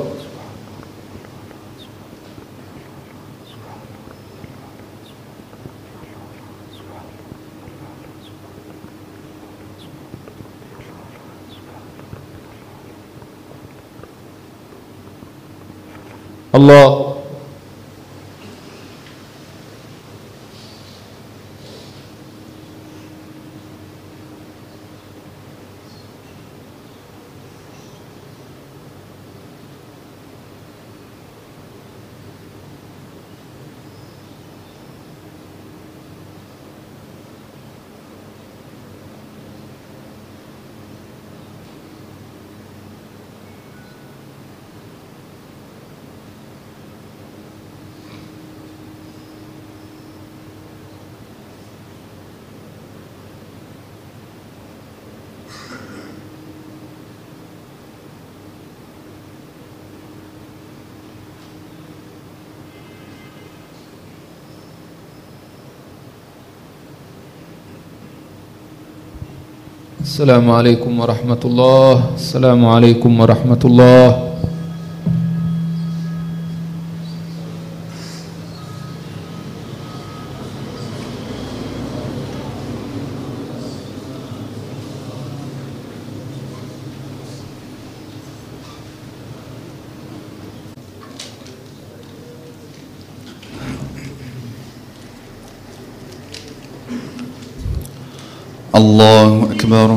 الله السلام عليكم ورحمة الله. السلام عليكم ورحمة الله. الله أكبر.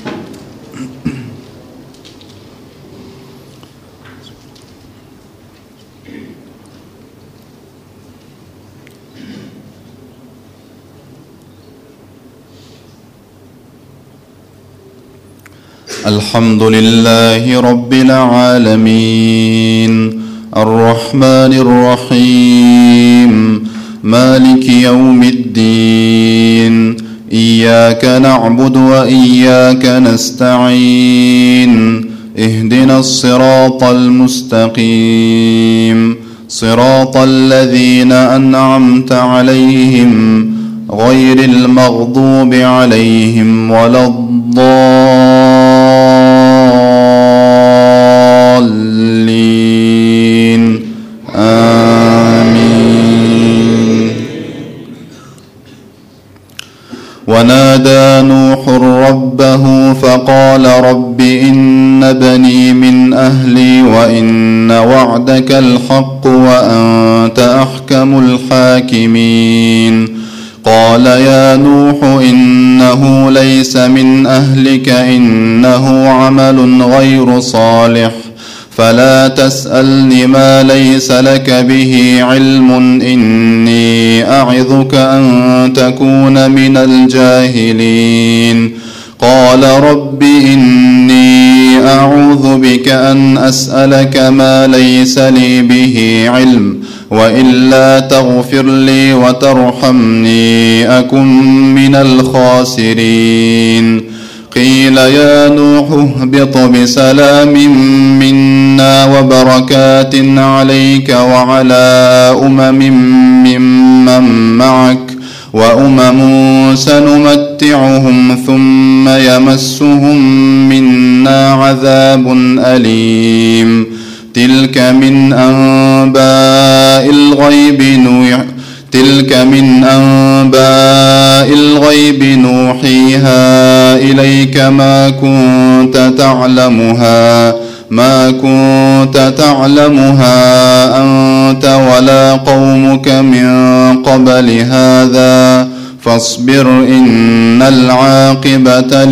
الحمد لله رب العالمين الرحمن الرحيم مالك يوم الدين إياك نعبد وإياك نستعين اهدنا الصراط المستقيم صراط الذين أنعمت عليهم غير المغضوب عليهم ولا الضالين آمين. ونادى نوح ربه فقال رب إن بني من أهلي وإن وعدك الحق وأنت أحكم الحاكمين. قال يا نوح إنه ليس من أهلك إنه عمل غير صالح فلا تسألني ما ليس لك به علم إني أعظك أن تكون من الجاهلين. قال رب إني أعوذ بك أن أسألك ما ليس لي به علم وإلا تغفر لي وترحمني أكن من الخاسرين. قيل يا نوح اهبط بسلام منا وبركات عليك وعلى أمم ممن معك وأمم سنمتعهم ثم يمسهم منا عذاب أليم. تلك من أنباء الغيب نوحيها إليك ما كنت تعلمها أنت ولا قومك من قبل هذا فاصبر إن العاقبة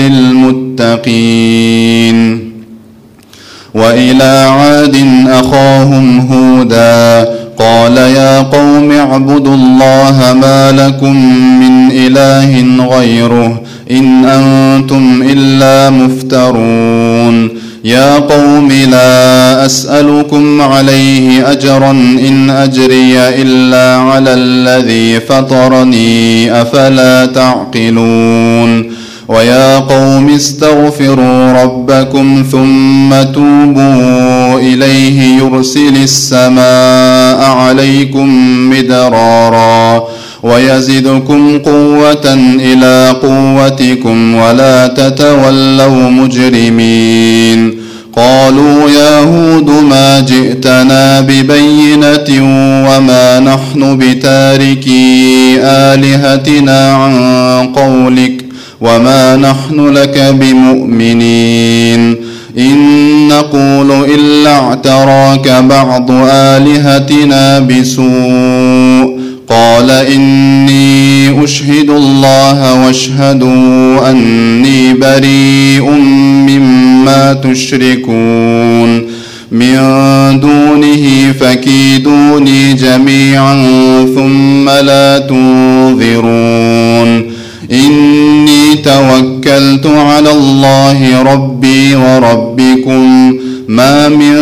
للمتقين. وإلى عاد أخاهم هودا قال يا قوم اعبدوا الله ما لكم من إله غيره إن أنتم إلا مفترون. يا قوم لا أسألكم عليه أجرا إن أجري إلا على الذي فطرني أفلا تعقلون. ويا قوم استغفروا ربكم ثم توبوا إليه يرسل السماء عليكم مدرارا ويزدكم قوة إلى قوتكم ولا تتولوا مجرمين. قالوا يا هود ما جئتنا ببينة وما نحن بتاركي آلهتنا عن قولك وما نحن لك بمؤمنين. إن نقول إلا اعتراك بعض آلهتنا بسوء. قال إني أشهد الله واشهدوا أني بريء مما تشركون من دونه فكيدوني جميعا ثم لا تنظرون. إني توكلت على الله ربي وربكم ما من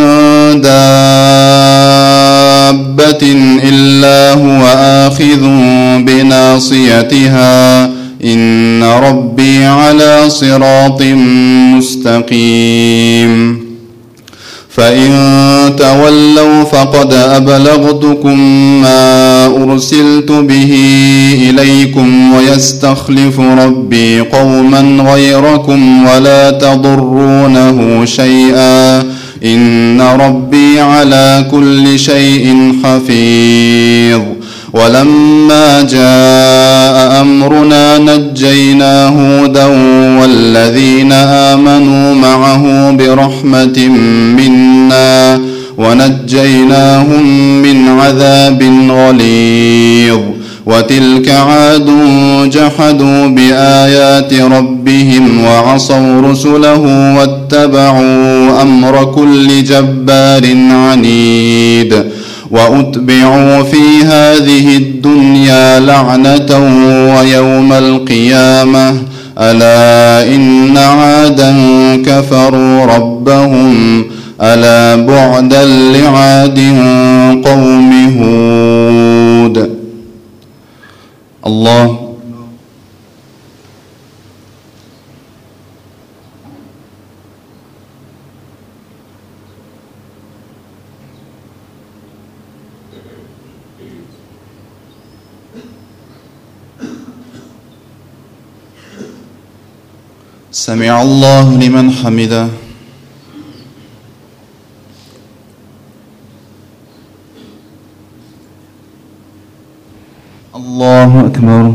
دابة إلا هو آخذ بناصيتها إن ربي على صراط مستقيم. فإن تولوا فقد أبلغتكم ما أرسلت به إليكم ويستخلف ربي قوما غيركم ولا تضرونه شيئا إن ربي على كل شيء حفيظ. ولما جاء أمرنا نجينا هودا والذين آمنوا معه برحمة منا ونجيناهم من عذاب غليظ. وتلك عاد جحدوا بآيات ربهم وعصوا رسله واتبعوا أمر كل جبار عنيد. وأتبعوا في هذه الدنيا لعنة ويوم القيامة ألا إن عادا كفروا ربهم ألا بعدا لعاد قوم هود. الله سمع الله لمن حمده. الله أكبر.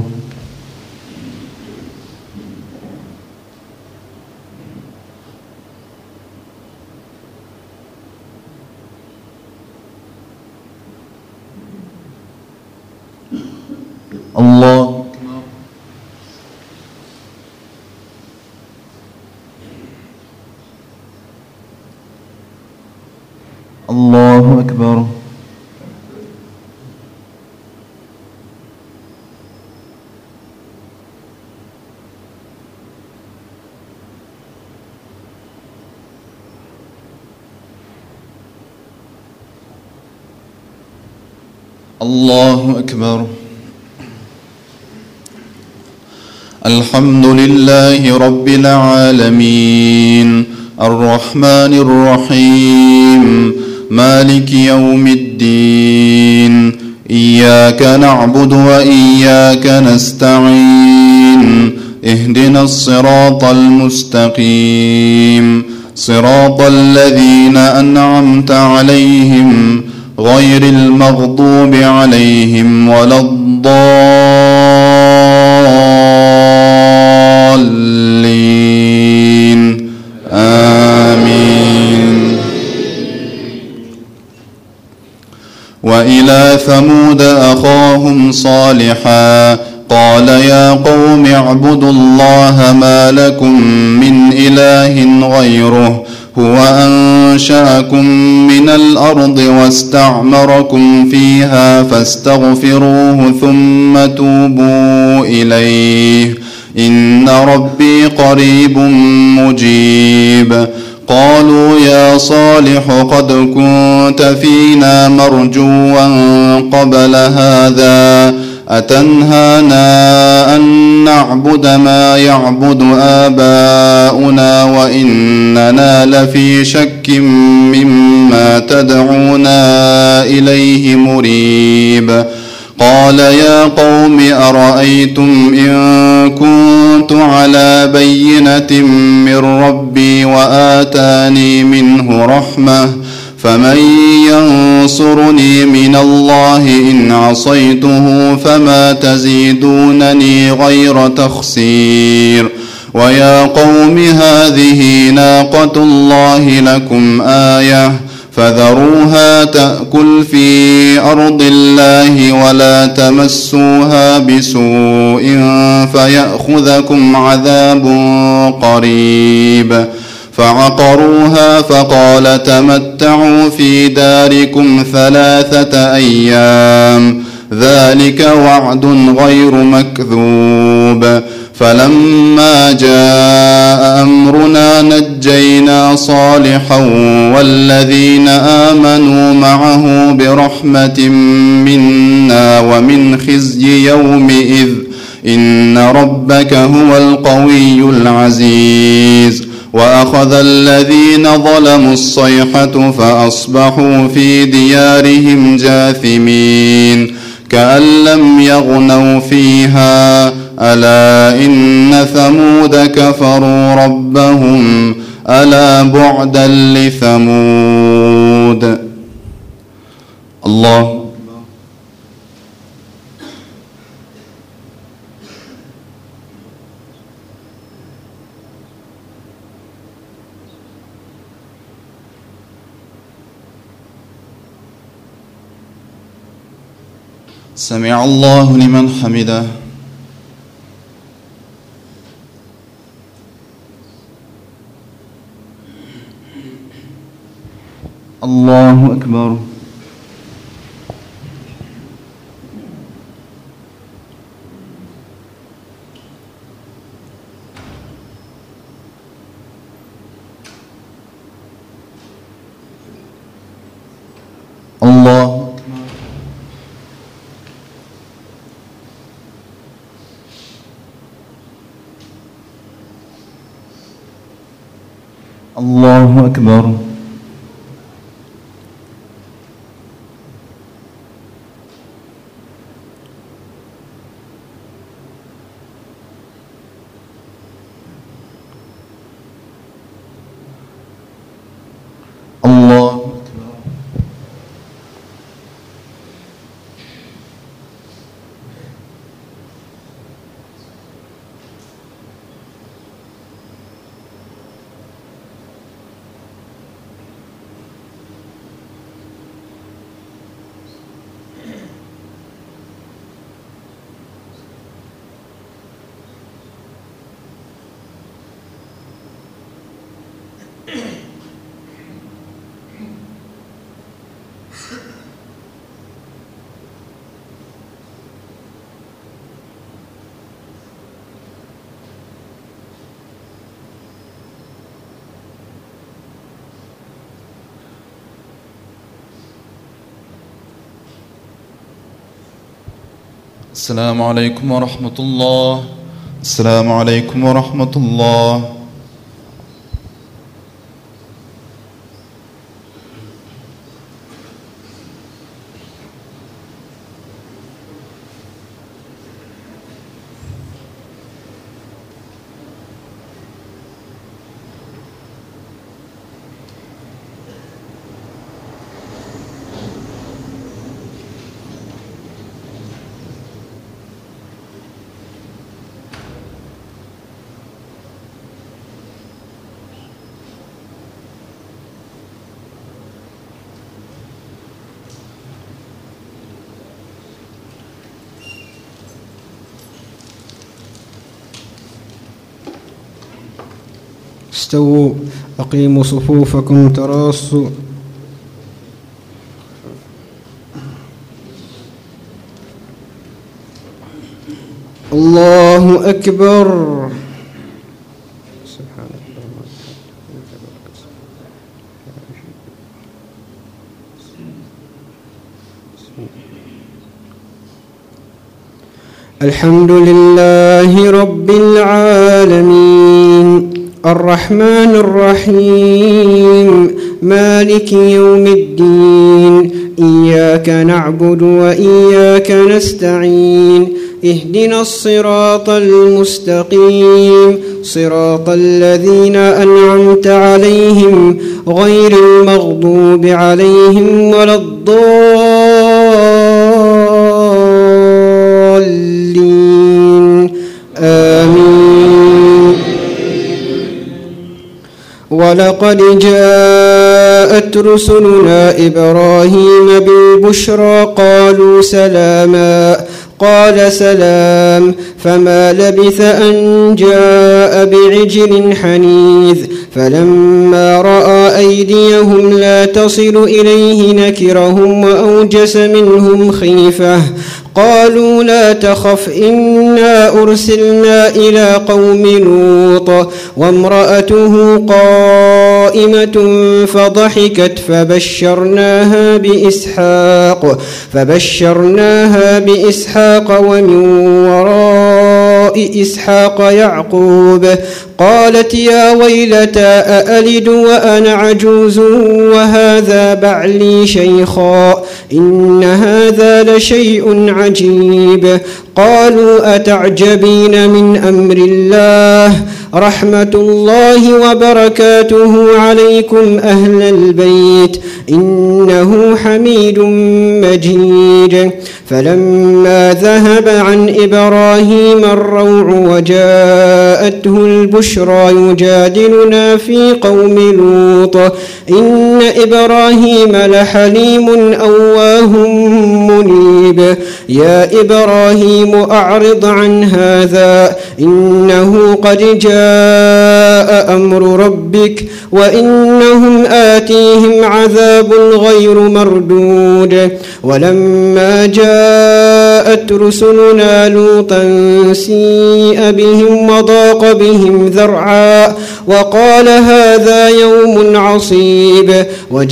الله الله أكبر. الله أكبر. الحمد لله رب العالمين الرحمن الرحيم مالك يوم الدين إياك نعبد وإياك نستعين اهدنا الصراط المستقيم صراط الذين أنعمت عليهم غير المغضوب عليهم ولا الضالين آمين. وإلى ثمود أخاهم صالحا قال يا قوم اعبدوا الله ما لكم من إله غيره هو أنشأكم من الأرض واستعمركم فيها فاستغفروه ثم توبوا إليه إن ربي قريب مجيب. قالوا يا صالح قد كنت فينا مرجوا قبل هذا أتنهانا أن نعبد ما يعبد آباؤنا وإننا لفي شك مما تدعونا إليه مريب. قال يا قوم أرأيتم إن كنت على بينة من ربي وآتاني منه رحمة فمن ينصرني من الله إن عصيته فما تزيدونني غير تخسير. ويا قوم هذه ناقة الله لكم آية فذروها تأكل في أرض الله ولا تمسوها بسوء فيأخذكم عذاب قريب. فعقروها فقال تمتعوا في داركم 3 أيام ذلك وعد غير مكذوب. فلما جاء أمرنا نجينا صالحا والذين آمنوا معه برحمة منا ومن خزي يومئذ إن ربك هو القوي العزيز. وأخذ الذين ظلموا الصيحة فأصبحوا في ديارهم جاثمين كأن لم يغنوا فيها ألا إن ثمود كفروا ربهم ألا بعدا لثمود. الله سمع الله لمن حمده. الله أكبر. الله الله أكبر. الله السلام عليكم ورحمة الله. السلام عليكم ورحمة الله. استووا أقيموا صفوفكم تراصوا. الله أكبر. الحمد لله رب العالمين الرحمن الرحيم مالك يوم الدين إياك نعبد وإياك نستعين اهدنا الصراط المستقيم صراط الذين أنعمت عليهم غير المغضوب عليهم ولا الضالين آمين. ولقد جاءت رسلنا إبراهيم بالبشرى قالوا سلاما قال سلام فما لبث أن جاء بعجل حنيذ فلما رأى أيديهم لا تصل إليه نكرهم وأوجس منهم خيفة قالوا لا تخف إنا أرسلنا إلى قوم لوط وامرأته قائمة فضحكت فبشرناها بإسحاق ومن وراء إسحاق يعقوب قالت يا ويلتى أألد وأنا عجوز وهذا بعلي شيخا إن هذا لشيء عجيب قالوا أتعجبين من أمر الله رحمة الله وبركاته عليكم أهل البيت إنه حميد مجيد. فلما ذهب عن إبراهيم الروع وجاءته البشرى يجادلنا في قوم لوط إن إبراهيم لحليم أواه منيب يا إبراهيم أعرض عن هذا إنه قد جاء أمر ربك وإنهم آتيهم عذاب غير مردود. ولما جاءت رسلنا لوطا سيء بهم وضاق بهم ذرعا وقال هذا يوم عصيب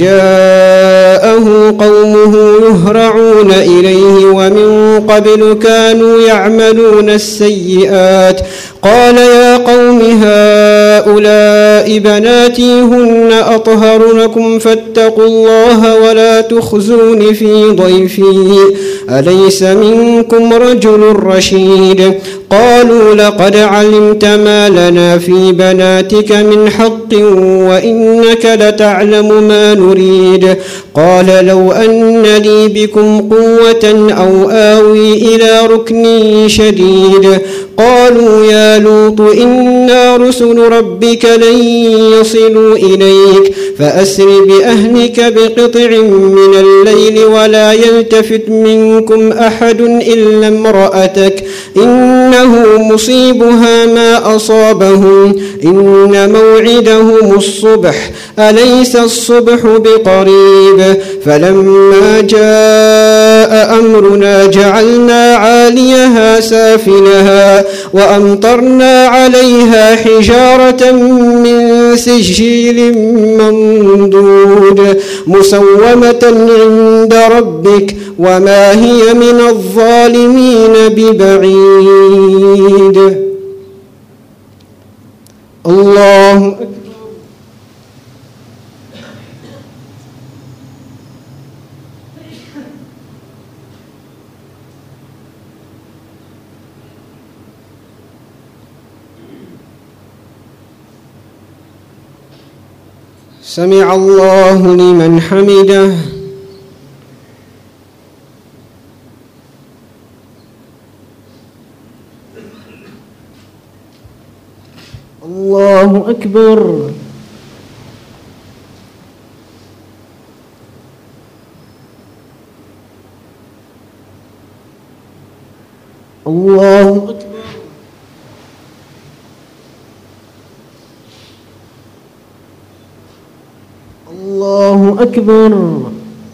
وجاءه قومه يهرعون إليه ومن قبل كانوا يعملون السيئات قال يا قوم هؤلاء بناتي هن أطهر لكم فاتقوا الله ولا تخزون في ضيفي أليس منكم رجل رشيد قالوا لقد علمت ما لنا في بناتك من حق وإنك لتعلم ما نريد قال لو أن لي بكم قوة أو آوي إلى ركن شديد قالوا يا لوط إنا رسل ربك لن يصلوا إليك فأسر بأهلك بقطع من الليل ولا يلتفت منكم أحد إلا امرأتك إنه مصيبها ما أصابهم إن موعدهم الصبح أليس الصبح بقريب فلما جاء أمرنا جعلنا عاليها سافلها وأمطرنا عليها حجارة من سجيل منضود مسومة عند ربك وما هي من الظالمين ببعيد. الله أكبر. سمع الله لمن حمده. الله أكبر. الله أكبر. الله أكبر.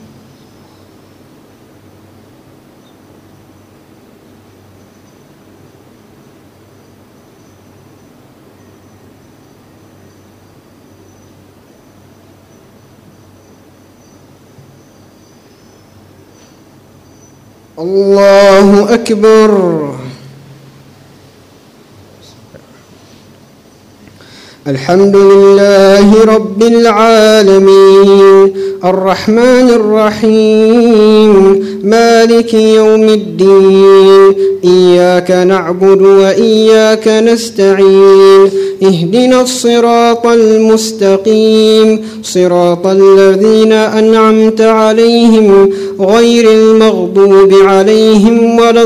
الله أكبر. الحمد لله رب العالمين الرحمن الرحيم مالك يوم الدين إياك نعبد وإياك نستعين اهدنا الصراط المستقيم صراط الذين أنعمت عليهم غير المغضوب عليهم ولا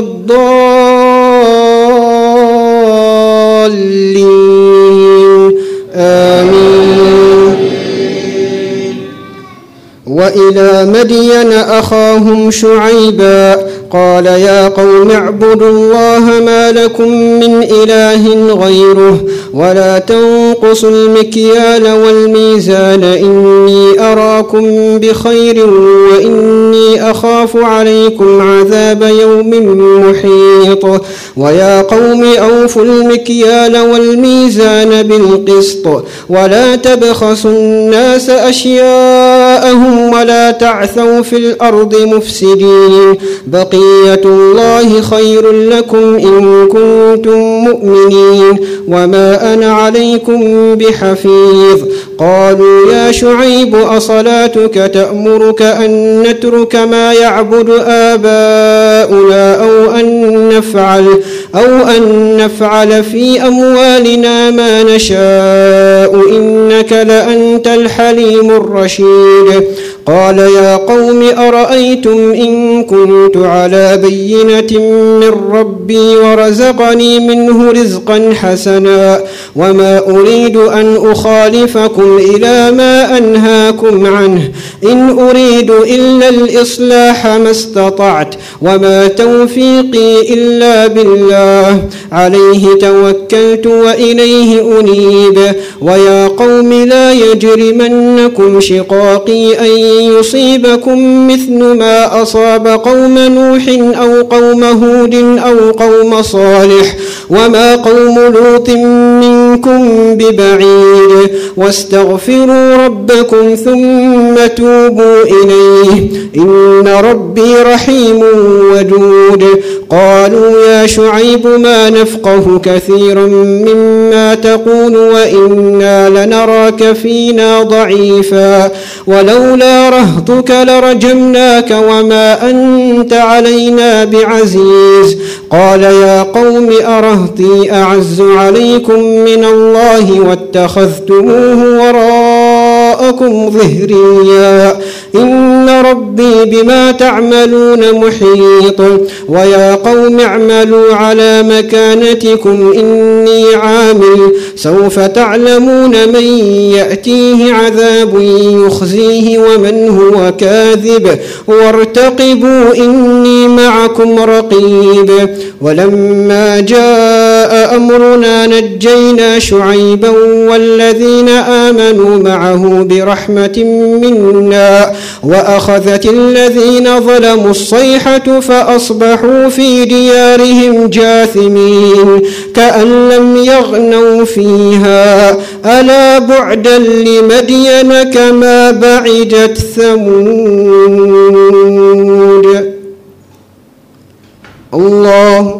الضالين آمين. وإلى مدين أخاهم شعيبا قال يا قوم اعبدوا الله ما لكم من إله غيره ولا تنقصوا المكيال والميزان إني أراكم بخير وإني أخاف عليكم عذاب يوم محيط. ويا قوم أوفوا المكيال والميزان بالقسط ولا تبخسوا الناس أشياءهم ولا تعثوا في الأرض مفسدين بقية الله خير لكم إن كنتم مؤمنين وما أنا عليكم بحفيظ. قالوا يا شعيب أصلاتك تأمرك أن نترك ما يعبد آباؤنا أو أن نفعل في أموالنا ما نشاء إنك لأنت الحليم الرشيد. قال يا قوم أرأيتم إن كنت على بينة من ربي ورزقني منه رزقا حسنا وما أريد أن أخالفكم إلى ما أنهاكم عنه إن أريد إلا الإصلاح ما استطعت وما توفيقي إلا بالله عليه توكلت وإليه أنيب. ويا قوم لا يجرمنكم شقاقي أن يصيبكم مثل ما أصاب قوم نوح أو قوم هود أو قوم صالح وما قوم لوط منكم ببعيد واستغفروا ربكم ثم توبوا إليه إن ربي رحيم ودود. قالوا يا شعيب ما نفقه كثيرا مما تقول وإنا لنراك فينا ضعيفا ولولا رهطك لرجمناك وما أنت علينا بعزيز. قال يا قوم أرهطي أعز عليكم من الله واتخذتموه وراءكم ظهريا إن ربي بما تعملون محيط. ويا قوم اعملوا على مكانتكم إني عامل سوف تعلمون من يأتيه عذاب يخزيه ومن هو كاذب وارتقبوا إني معكم رقيب. ولما جاء أمرنا نجينا شعيبا والذين آمنوا معه برحمة منا وأخذت الذين ظلموا الصيحة فأصبحوا في ديارهم جاثمين كأن لم يغنوا فيها ألا بعدا لمدين كما بعدت ثمود. الله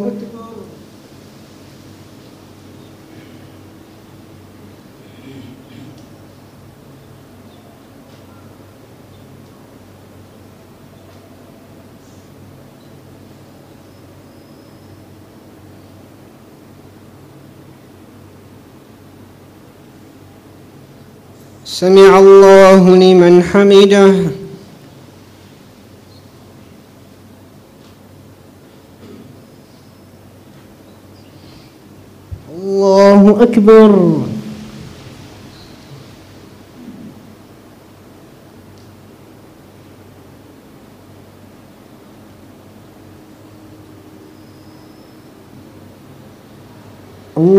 سمع الله لمن حمده. الله أكبر.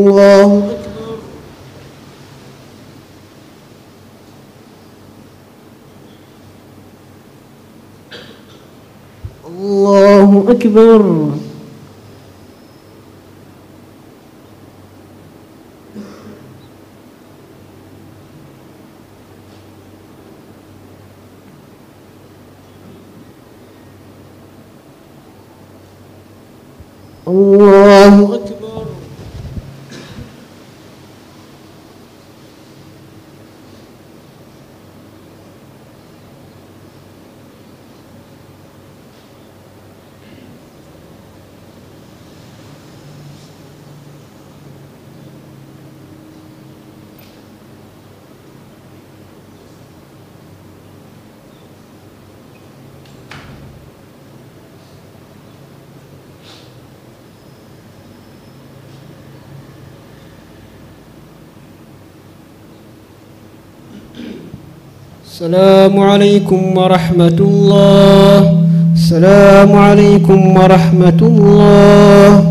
الله أكبر. الله أكبر. السلام عليكم ورحمة الله. السلام عليكم ورحمة الله.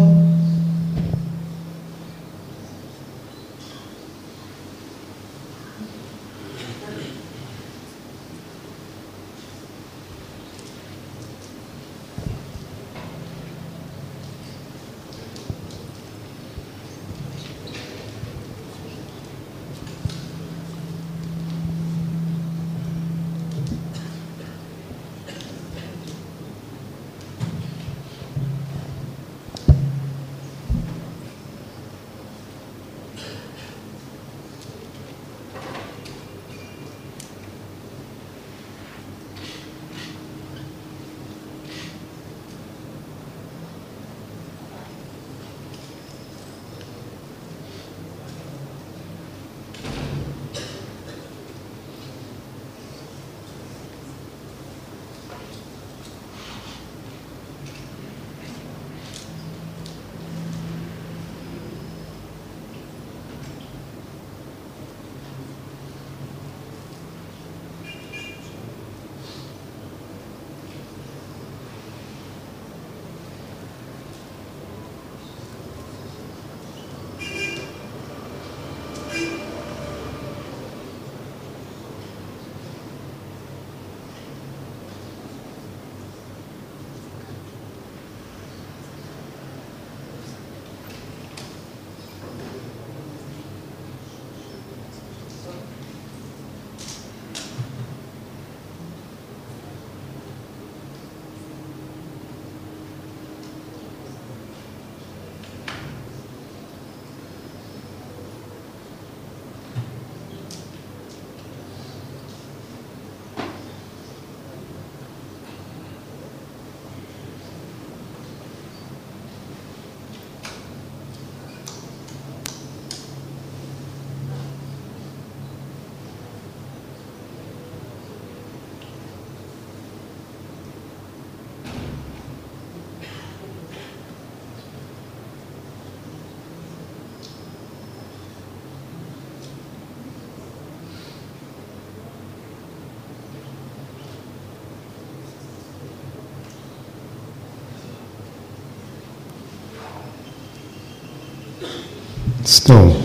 استووا.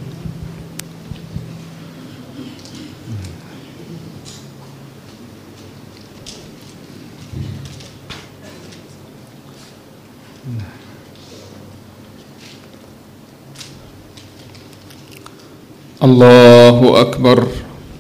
الله أكبر.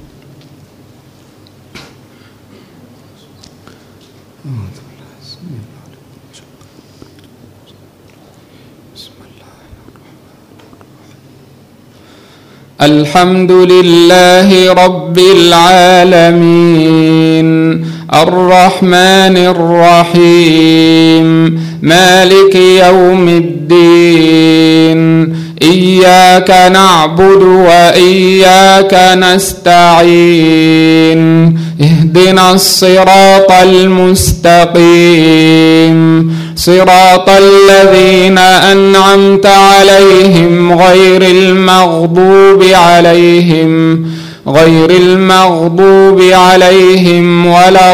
الحمد لله رب العالمين الرحمن الرحيم مالك يوم الدين إياك نعبد وإياك نستعين اهدنا الصراط المستقيم صراط الذين أنعمت عليهم غير المغضوب عليهم ولا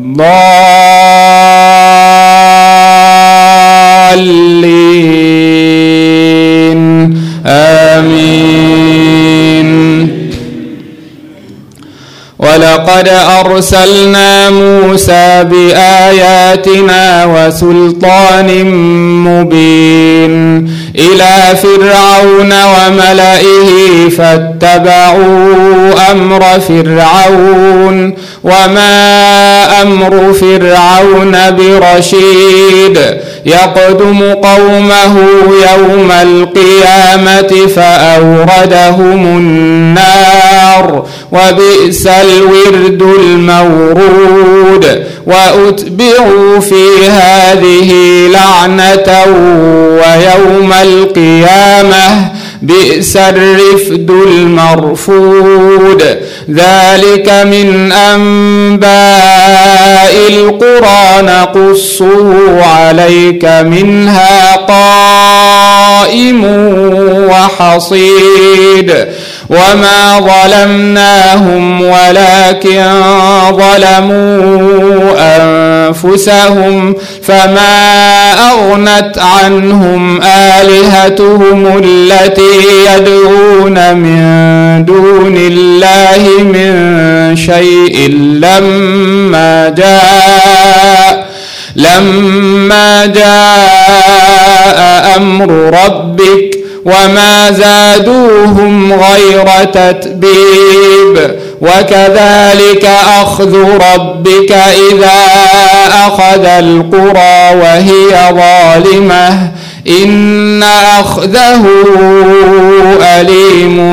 الضالين آمين. ولقد أرسلنا موسى بآياتنا وسلطان مبين إلى فرعون وملئه فاتبعوا أمر فرعون وما أمر فرعون برشيد يقدم قومه يوم القيامة فأوردهم النار وبئس الورد المورود وأتبعوا في هذه لعنة ويوم القيامة بئس الرفد المرفود ذلك من أنباء القرى نقصه عليك منها قائم وحصيد وما ظلمناهم ولكن ظلموا أنفسهم فما أغنت عنهم آلهتهم التي يدعون من دون الله من شيء لما جاء أمر ربك وما زادوهم غير تتبيب وكذلك أخذ ربك إذا أخذ القرى وهي ظالمة إن أخذه أليم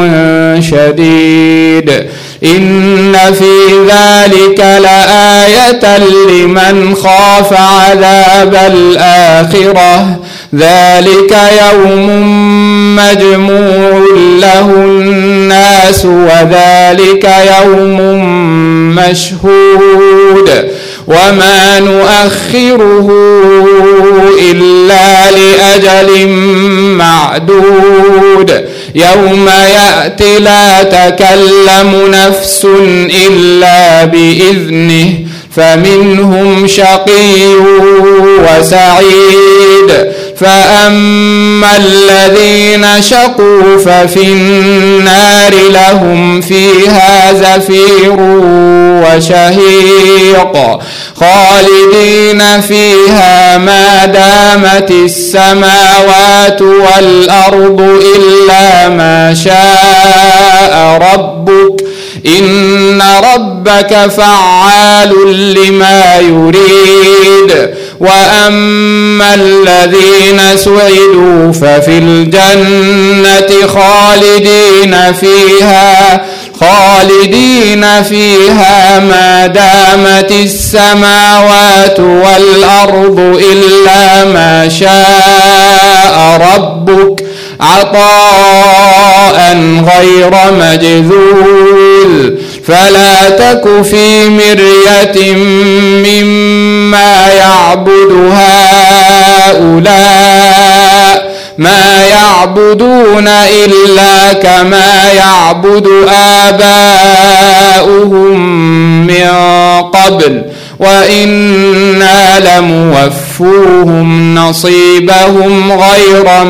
شديد إن في ذلك لآية لمن خاف عذاب الآخرة ذلك يوم مجموع له الناس وذلك يوم مشهود وما نؤخره إلا لأجل معدود يوم يأتي لا تكلم نفس إلا بإذنه فمنهم شقي وسعيد فأما الذين شقوا ففي النار لهم فيها زفير وشهيق خالدين فيها ما دامت السماوات والأرض إلا ما شاء ربك إن ربك فعال لما يريد وأما الذين سعدوا ففي الجنة خالدين فيها ما دامت السماوات والأرض إلا ما شاء ربك عطاء غير مجذول فلا تك في مرية مما يعبد هؤلاء ما يعبدون إلا كما يعبد آباؤهم من قبل وإنا لموفوهم نصيبهم غير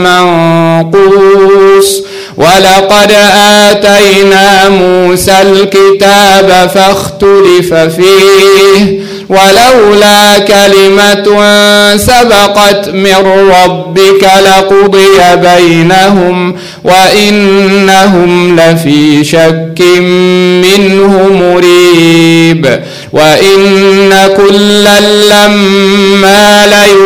منقوص ولقد آتينا موسى الكتاب فاختلف فيه ولولا كلمة سبقت من ربك لقضي بينهم وإنهم لفي شك منه مريب وإن كلا لما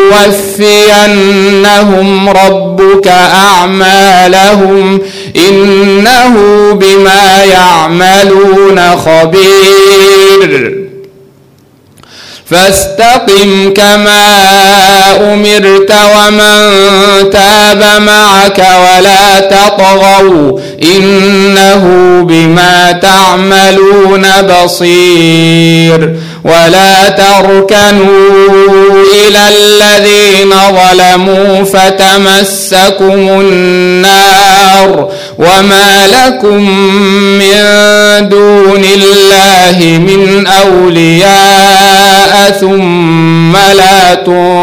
ليوفينهم ربك أعمالهم إنه بما يعملون خبير فاستقم كما أمرت ومن تاب معك ولا تطغوا إنه بما تعملون بصير ولا تركنوا إلى الذين ظلموا فتمسكم النار وما لكم من دون الله من أولياء ثم لا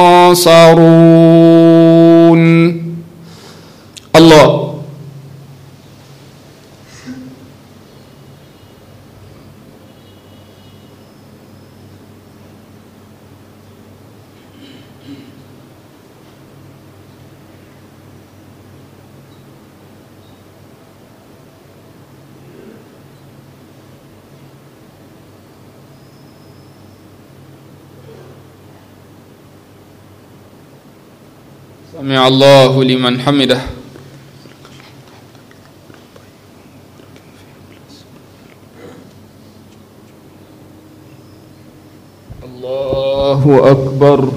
تنصرون. الله سمع الله لمن حمده. الله أكبر.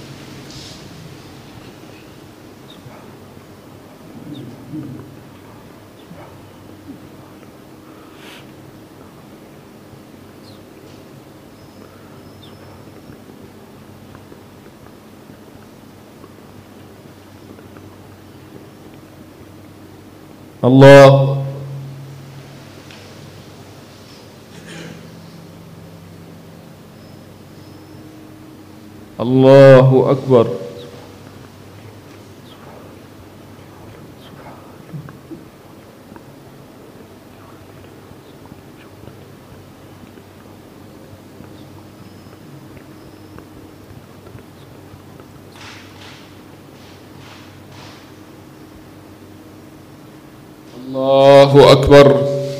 الله الله أكبر. الله أكبر.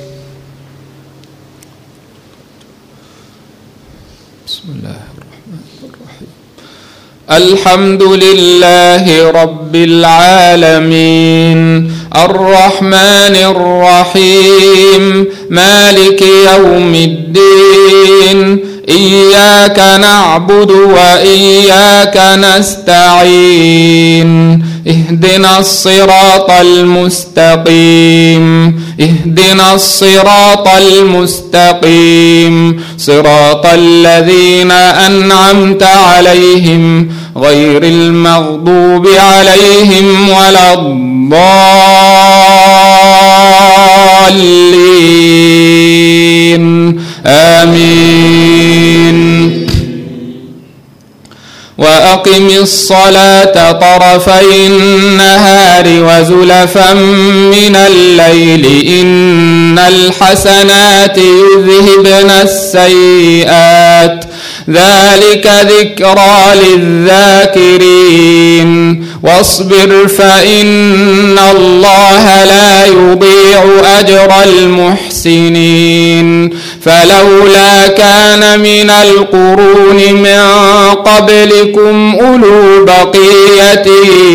بسم الله الرحمن الرحيم. الحمد لله رب العالمين الرحمن الرحيم مالك يوم الدين إياك نعبد وإياك نستعين اهدنا الصراط المستقيم اهدنا الصراط المستقيم صراط الذين أنعمت عليهم غير المغضوب عليهم ولا الضالين آمين. وأقم الصلاة طرفي النهار وزلفا من الليل إن الحسنات يذهبن السيئات ذلك ذكرى للذاكرين واصبر فإن الله لا يضيع أجر المحسنين فلولا كان من القرون من قبلكم أولو بقية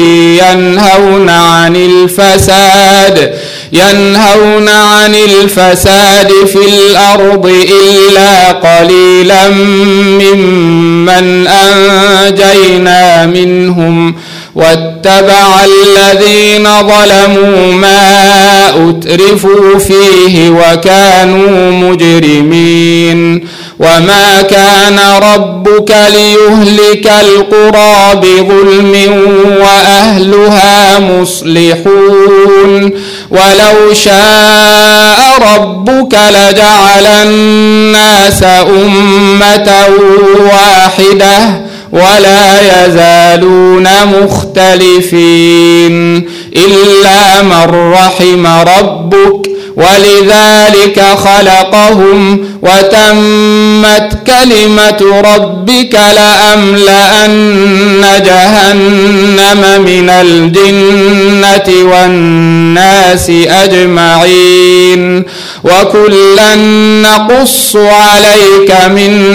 ينهون عن الفساد في الأرض إلا قليلا ممن أنجينا منهم واتبع الذين ظلموا ما أترفوا فيه وكانوا مجرمين وما كان ربك ليهلك القرى بظلم وأهلها مصلحون ولو شاء ربك لجعل الناس أمة واحدة ولا يزالون مختلفين إلا من رحم ربك ولذلك خلقهم وتمت كلمة ربك لأملأن جهنم من الجنة والناس أجمعين وكلا نقص عليك من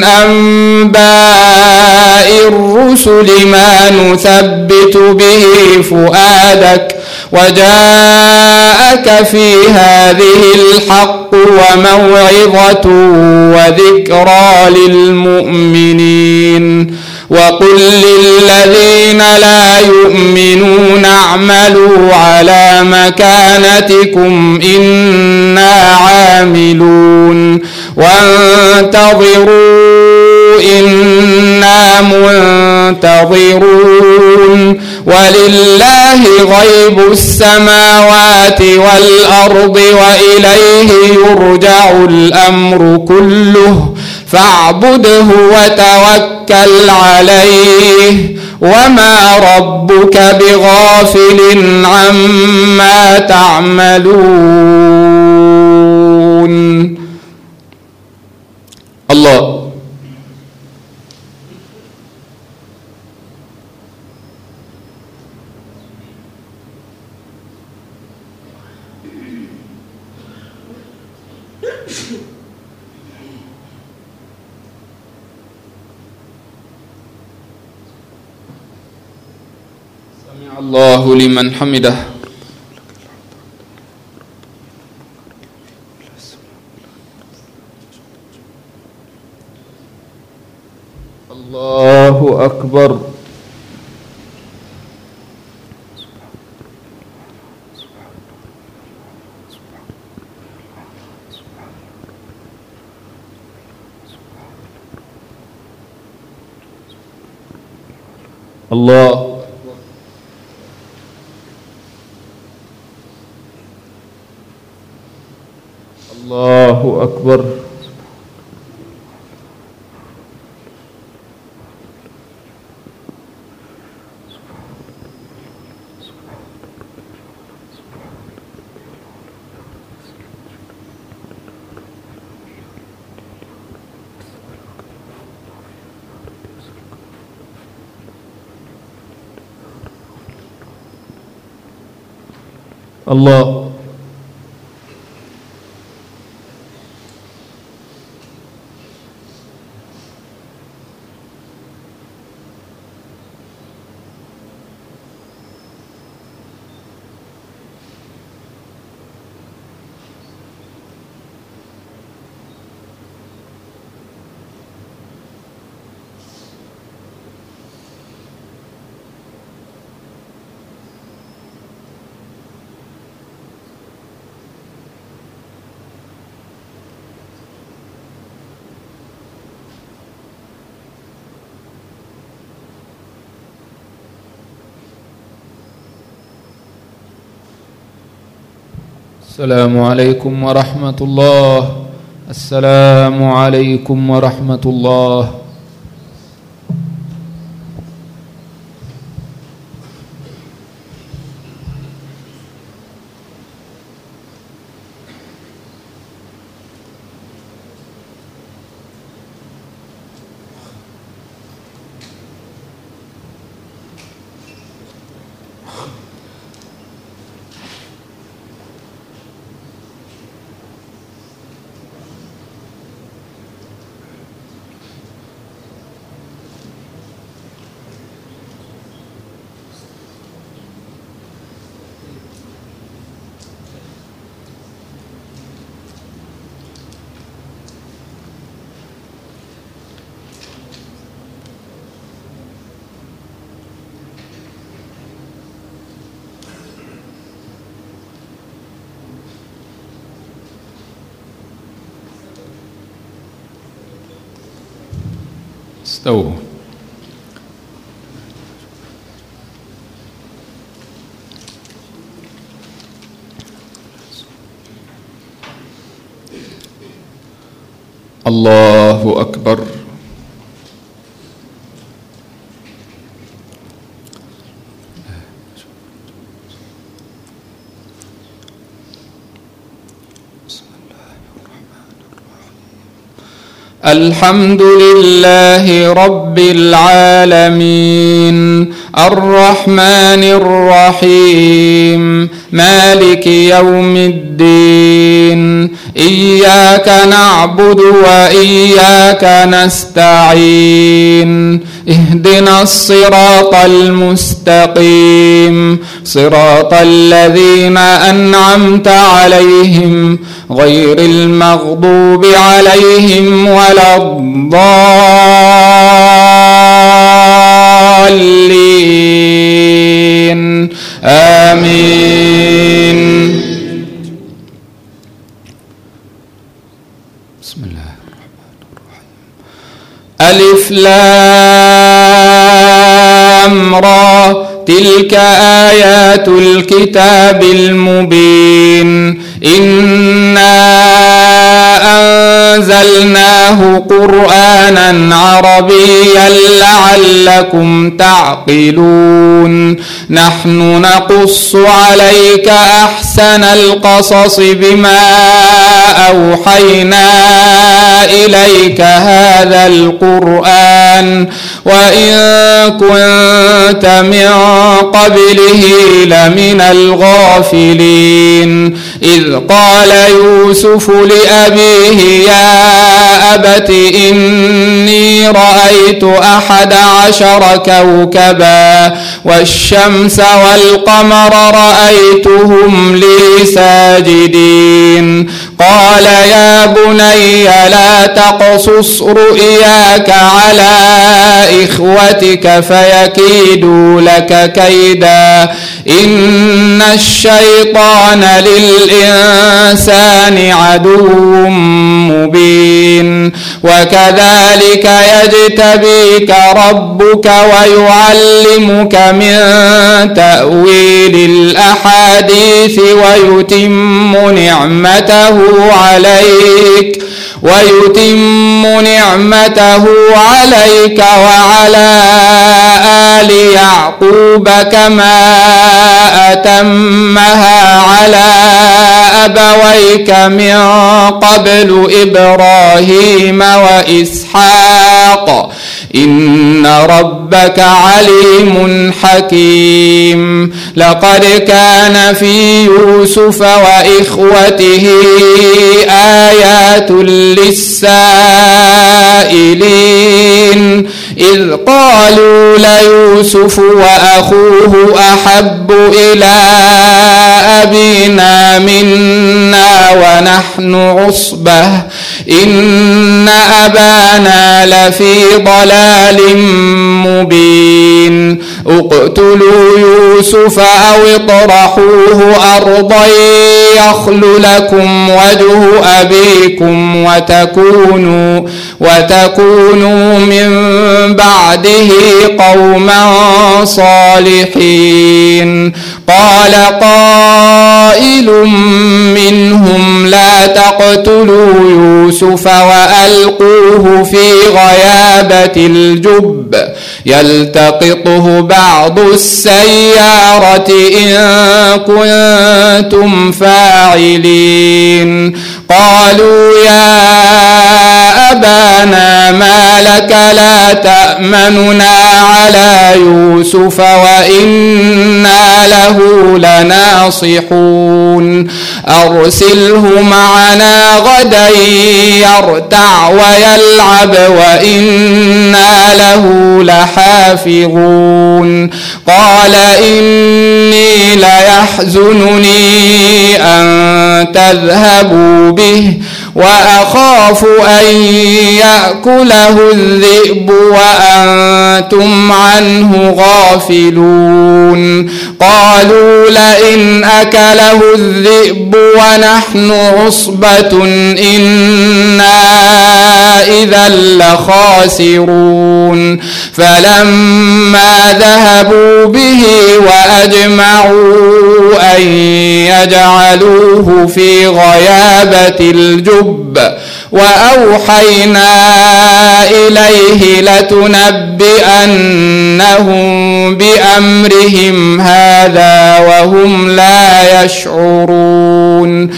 أنباء الرسل ما نثبت به فؤادك وجاءك في هذه الحق وموعظة وذكرى للمؤمنين وقل للذين لا يؤمنون اعملوا على مكانتكم إنا عاملون وانتظروا إنا منتظرون ولله غيب السماوات والأرض وإليه يرجع الأمر كله فاعبده وتوكل عليه وما ربك بغافل عما تعملون. الله سمع الله لمن حمده. الله أكبر. الله الله أكبر. الله السلام عليكم ورحمة الله. السلام عليكم ورحمة الله. استووا. الله أكبر. الحمد لله رب العالمين الرحمن الرحيم مالك يوم الدين إياك نعبد وإياك نستعين اهدنا الصراط المستقيم صراط الذين أنعمت عليهم غير المغضوب عليهم ولا الضالين آمين. بسم الله الرحمن الرحيم. ألف لام را تلك آيات الكتاب المبين إنا أنزلناه قرآنا عربيا لعلكم تعقلون نحن نقص عليك أحسن القصص بما أوحينا إليك هذا القرآن وإن كنت من قبله لمن الغافلين إذ قال يوسف لأبيه يا أبت إني رأيت 11 كوكبا والشمس والقمر رأيتهم لي ساجدين. قال يا بني لا تقصص رؤياك على إخوتك فيكيدوا لك كيدا إن الشيطان للإنسان عدو مبين. وكذلك يجتبيك ربك ويعلمك من تأويل الأحاديث ويتم نعمته عليك وعلى آل يعقوب كما أتمها على أبويك من قبل إبراهيم وإسحاق إن ربك عليم حكيم. لقد كان في يوسف وإخوته آيات للسائلين إذ قالوا ليوسف وأخوه أحب إلى أبينا منا ونحن عصبة إن أبانا لفي ضلال مبين. اقتلوا يوسف أو اطرحوه أرضا يخل لكم وجه أبيكم وتكونوا من بعده قوما صالحين. قال قائل منهم لا تقتلوا يوسف وألقوه في غيابة الجب يلتقطه بعض السيارة إن كنتم فاعلين. قالوا يا أبانا ما لك لا تأمننا على يوسف وإنا له لناصحون أرسله معنا غدا يرتع ويلعب وإنا له لحافظون. قال إني ليحزنني أن تذهبوا به وأخاف أن يأكله الذئب وأنتم عنه غافلون. قالوا لئن أكله الذئب ونحن عصبة إنا إذا لخاسرون. فلما ذهبوا به وأجمعوا أن يجعلوه في غيابة الجب وأوحينا إليه لتنبئنهم بأمرهم هذا وهم لا يشعرون.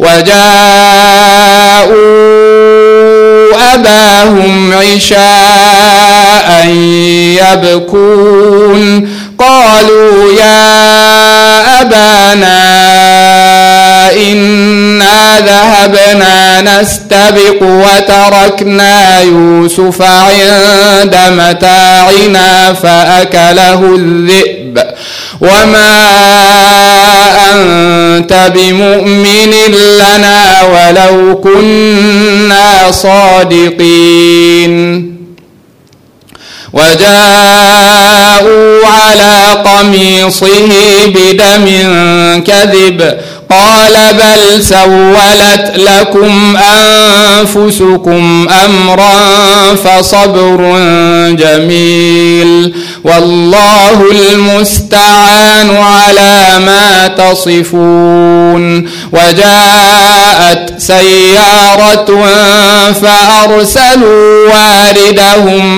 وجاءوا أباهم عشاء يبكون. قالوا يا أبانا إنا ذهبنا نستبق وتركنا يوسف عند متاعنا فأكله الذئب وما أنت بمؤمن لنا ولو كنا صادقين. وجاءوا على قميصه بدم كذب قال بل سولت لكم أنفسكم أمرا فصبر جميل والله المستعان على ما تصفون. وجاءت سيارة فأرسلوا واردهم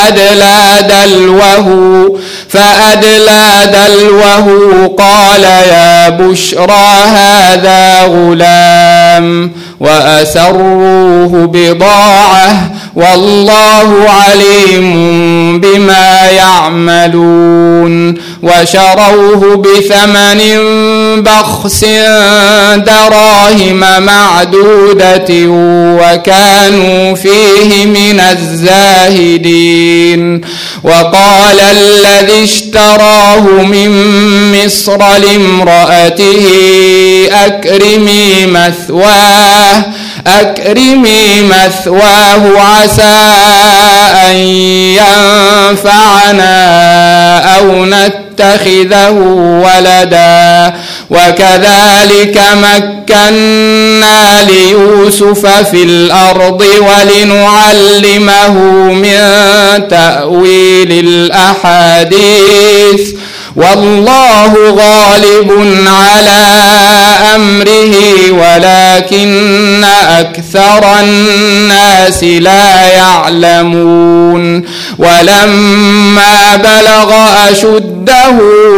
فأدلى دلوه قال يا بشرى هذا غلام وأسروه بضاعة والله عليم بما يعملون. وشروه بثمن بخس دراهم معدودة وكانوا فيه من الزاهدين. وقال الذي اشتراه من مصر لامرأته أكرمي مثواه عسى أن ينفعنا أو نتخذه ولدا. وكذلك مكنا ليوسف في الأرض ولنعلمه من تأويل الأحاديث والله غالب على أمره ولكن أكثر الناس لا يعلمون. ولما بلغ أشده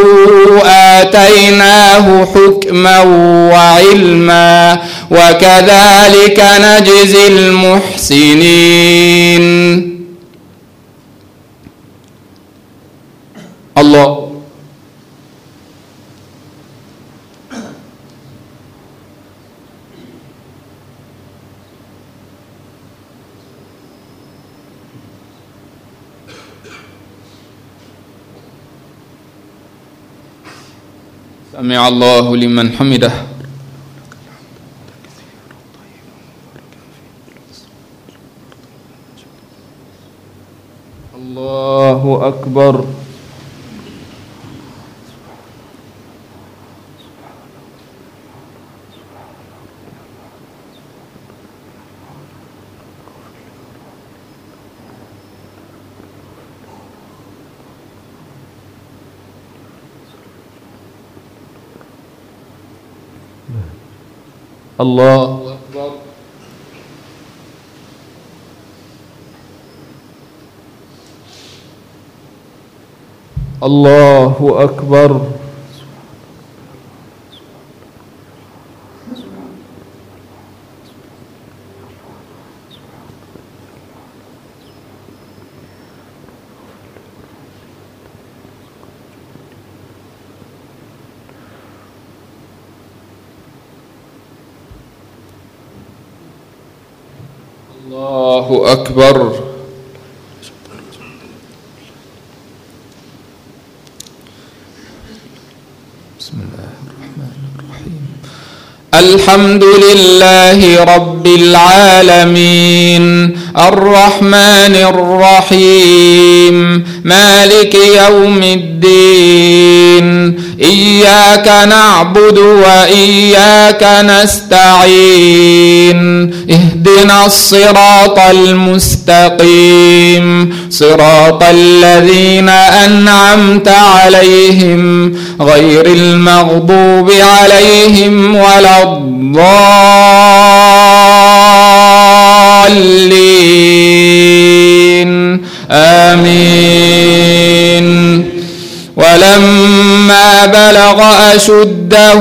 آتيناه حكما وعلما وكذلك نجزي المحسنين. الله سمع الله لمن حمده. الله أكبر. الله أكبر. الله أكبر. الله أكبر. بسم الله الرحمن الرحيم. الحمد لله رب العالمين الرحمن الرحيم مالك يوم الدين. إياك نعبد وإياك نستعين. اهدنا الصراط المستقيم صراط الذين أنعمت عليهم غير المغضوب عليهم ولا الضالين آمين. ولما بلغ أشده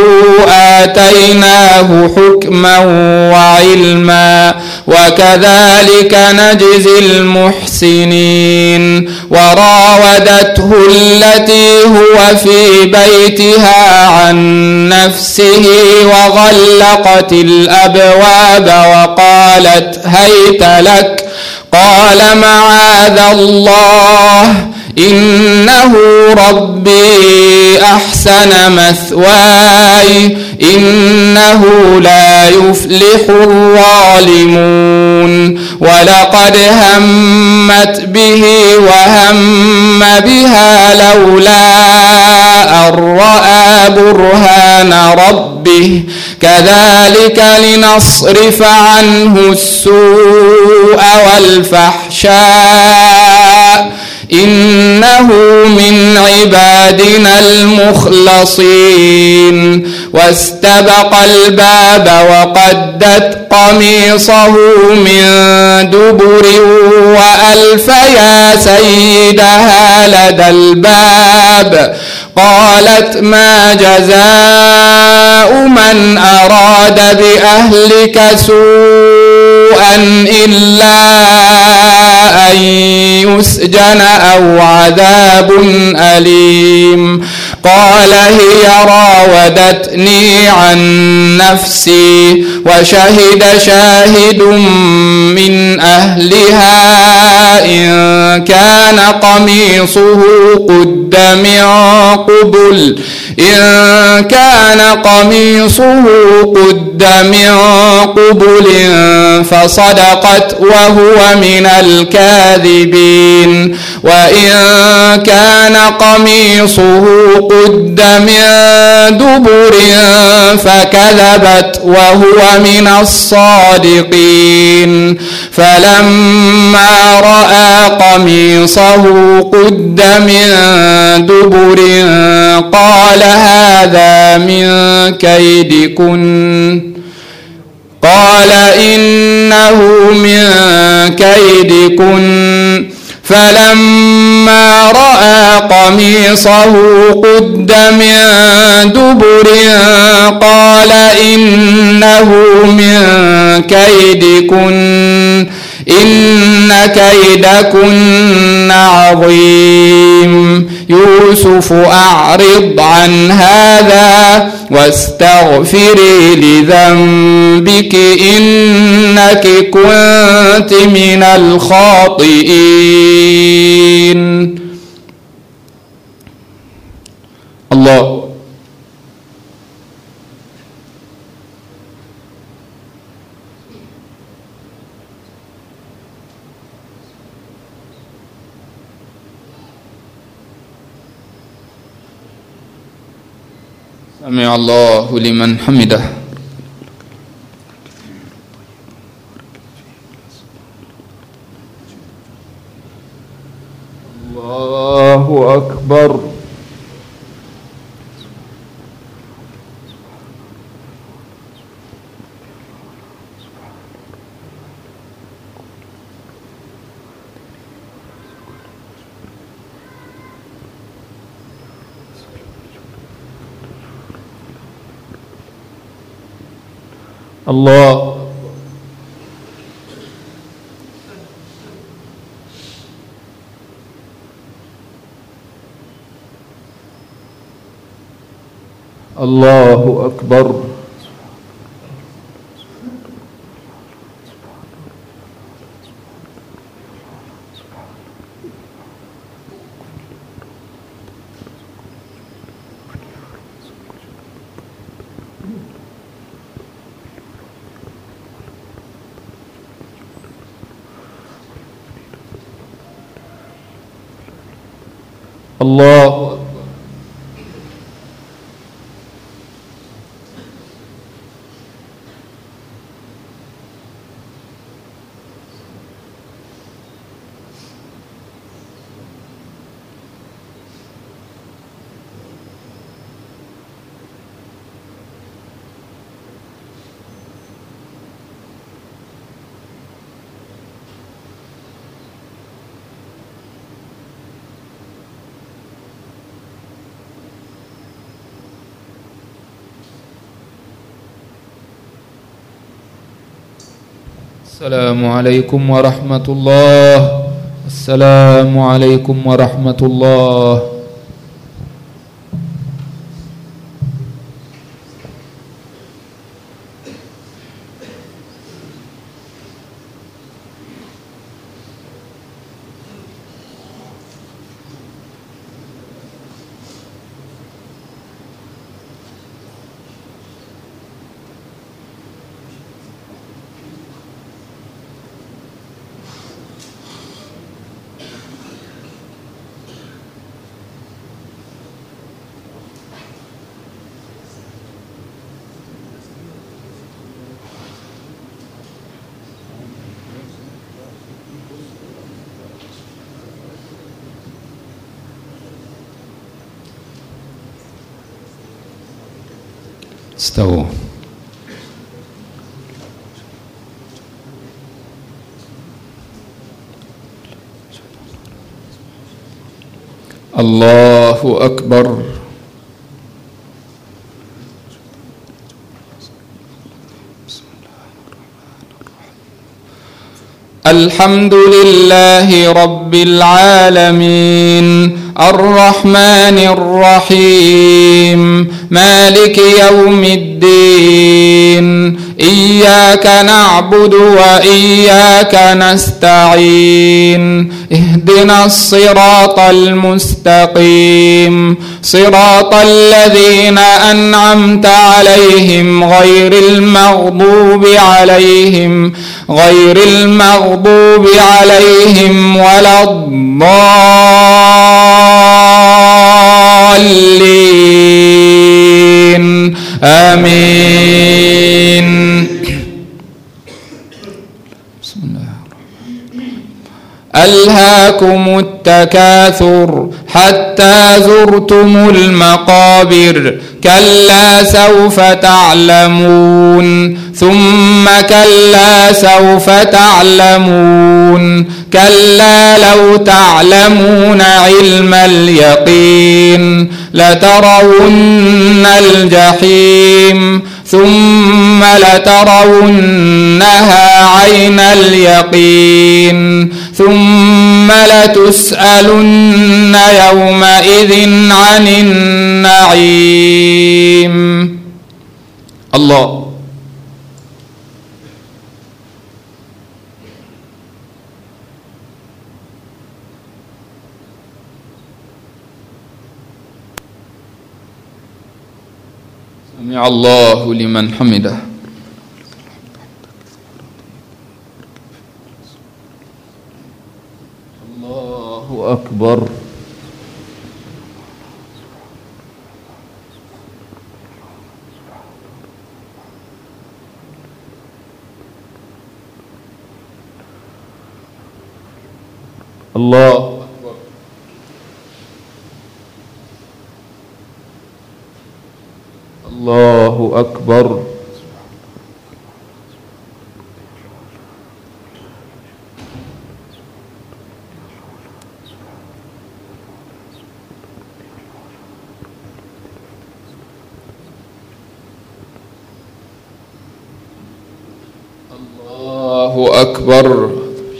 آتيناه حكما وعلما وكذلك نجزي المحسنين. وراودته التي هو في بيتها عن نفسه وغلقت الأبواب وقالت هيت لك قال معاذ الله إنه ربي أحسن مثواي إنه لا يفلح الظالمون. ولقد همت به وهم بها لولا أن رأى برهان ربه كذلك لنصرف عنه السوء والفحشاء إنه من عبادنا المخلصين. واستبق الباب وقدت قميصه من دبر وألف يا سيدها لدى الباب قالت ما جزاء من أراد بأهلك سوءا إلا أن يسجن أو عذاب أليم. قال هي راودتني عن نفسي. وشهد شاهد من أهلها إن كان قميصه قد من قبل فصدقت وهو من الكاذبين. وإن كان قميصه قد من دبر فكذبت وهو من الصادقين. فلما رأى قميصه قد من دبر قال هذا من كيدكن، قال إنه من كيدكن. فلما رأى قميصه قد من دبر قال إنه من كيدكن، إن كيدكن عظيم. يوسف أعرض عن هذا واستغفري لذنبك إنك كنت من الخاطئين. الله. سمع الله لمن حمده. الله أكبر. الله. الله أكبر. الله. السلام عليكم ورحمة الله. السلام عليكم ورحمة الله. استووا. الله أكبر. الحمد لله رب العالمين الرحمن الرحيم مالك يوم الدين إياك نعبد وإياك نستعين اهدنا الصراط المستقيم صراط الذين أنعمت عليهم غير المغضوب عليهم ولا الضالين آمين. بسم الله ألهاكم التكاثر حتى زرتم المقابر كلا سوف تعلمون ثم كلا سوف تعلمون كلا لو تعلمون علم اليقين لترون الجحيم ثم لترونها عين اليقين ثم لتسألن يومئذ عن النعيم. الله سمع الله لمن حمده. الله أكبر. الله أكبر. الله أكبر. الله أكبر.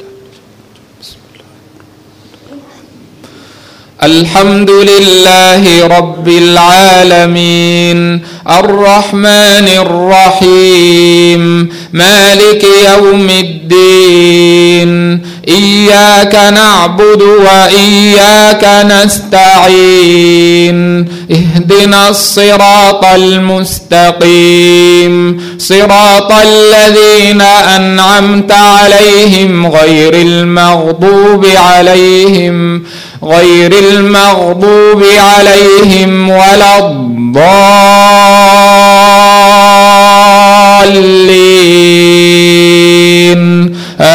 الحمد لله رب العالمين الرحمن الرحيم مالك يوم الدين إياك نعبد وإياك نستعين اهدنا الصراط المستقيم صراط الذين أنعمت عليهم غير المغضوب عليهم ولا الضالين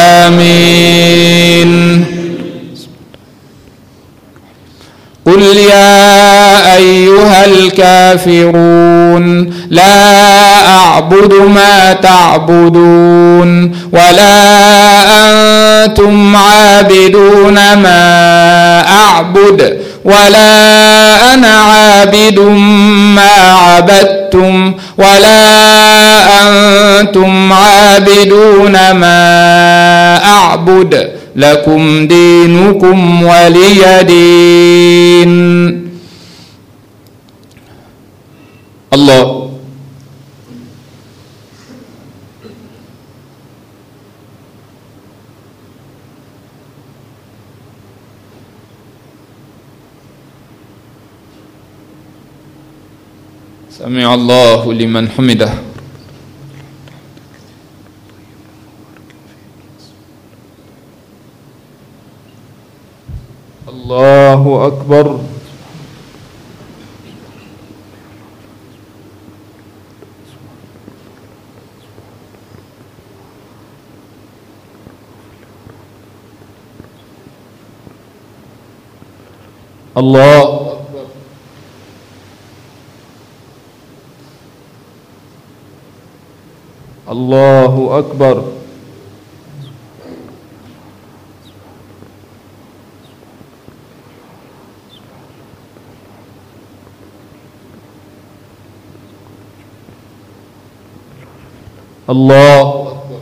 آمين. قل يا أيها الكافرون لا أعبد ما تعبدون ولا أنتم عابدون ما أعبد ولا أنا عابد ما عبدتم ولا أنتم عابدون ما أعبد لكم دينكم ولي دين. الله سمع الله لمن حمده. الله أكبر. الله أكبر. الله أكبر. الله أكبر.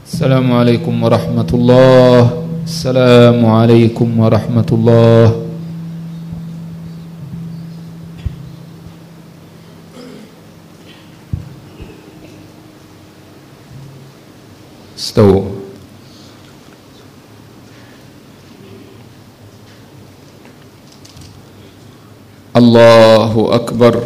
السلام عليكم ورحمة الله. السلام عليكم ورحمة الله. استووا. الله أكبر.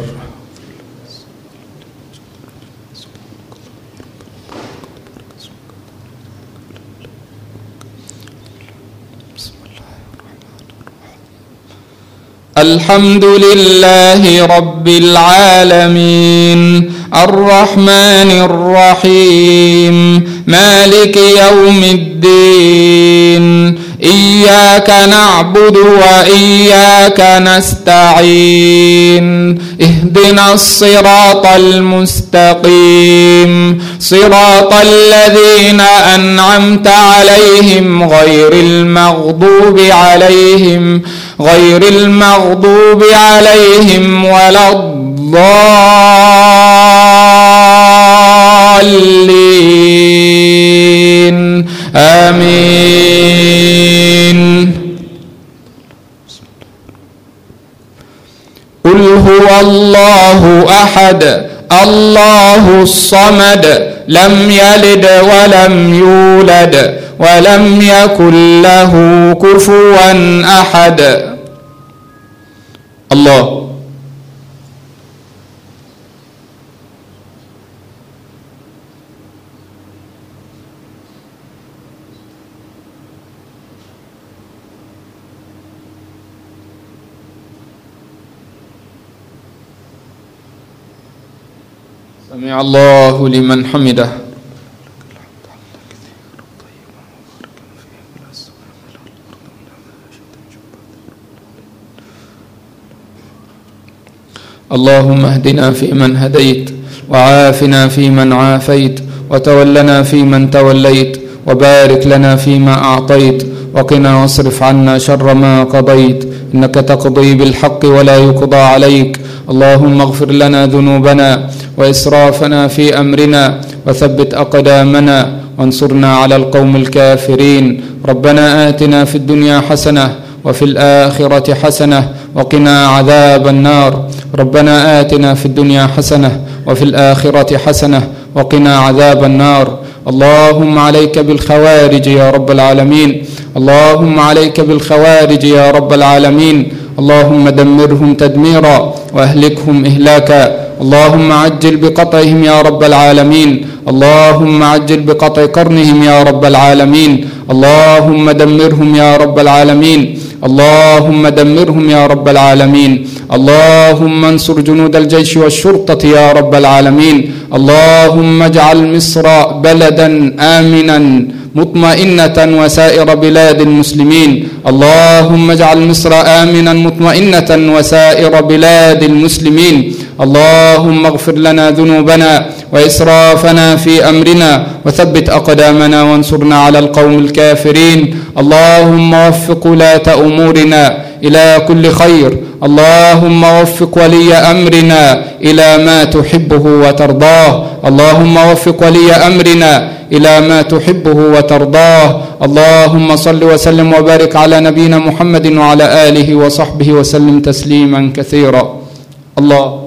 الحمد لله رب العالمين الرحمن الرحيم مالك يوم الدين إياك نعبد وإياك نستعين اهدنا الصراط المستقيم صراط الذين أنعمت عليهم غير المغضوب عليهم ولا الضالين آمين. قل هو الله أحد الله الصمد لم يلد ولم يولد ولم يكن له كفوا أحد. الله. سمع الله لمن حمده. اللهم اهدنا فيمن هديت وعافنا فيمن عافيت وتولنا فيمن توليت وبارك لنا فيما أعطيت وقنا واصرف عنا شر ما قضيت إنك تقضي بالحق ولا يقضى عليك. اللهم اغفر لنا ذنوبنا وإسرافنا في أمرنا وثبت أقدامنا وانصرنا على القوم الكافرين. ربنا آتنا في الدنيا حسنة وفي الآخرة حسنة وقنا عذاب النار. ربنا آتنا في الدنيا حسنة وفي الآخرة حسنة وقنا عذاب النار. اللهم عليك بالخوارج يا رب العالمين. اللهم عليك بالخوارج يا رب العالمين. اللهم دمرهم تدميرا وأهلكهم إهلاكا. اللهم عجل بقطعهم يا رب العالمين. اللهم عجل بقطع قرنهم يا رب العالمين. اللهم دمرهم يا رب العالمين. اللهم دمرهم يا رب العالمين. اللهم انصر جنود الجيش والشرطة يا رب العالمين. اللهم اجعل مصر بلدا آمنا مطمئنة وسائر بلاد المسلمين. اللهم اجعل مصر آمنا مطمئنة وسائر بلاد المسلمين. اللهم اغفر لنا ذنوبنا وإسرافنا في أمرنا وثبت أقدامنا وانصرنا على القوم الكافرين. اللهم وفق ولاة أمورنا إلى كل خير. اللهم وفق ولي أمرنا إلى ما تحبه وترضاه. اللهم وفق ولي أمرنا إلى ما تحبه وترضاه. اللهم صل وسلم وبارك على نبينا محمد وعلى آله وصحبه وسلم تسليما كثيرا. الله.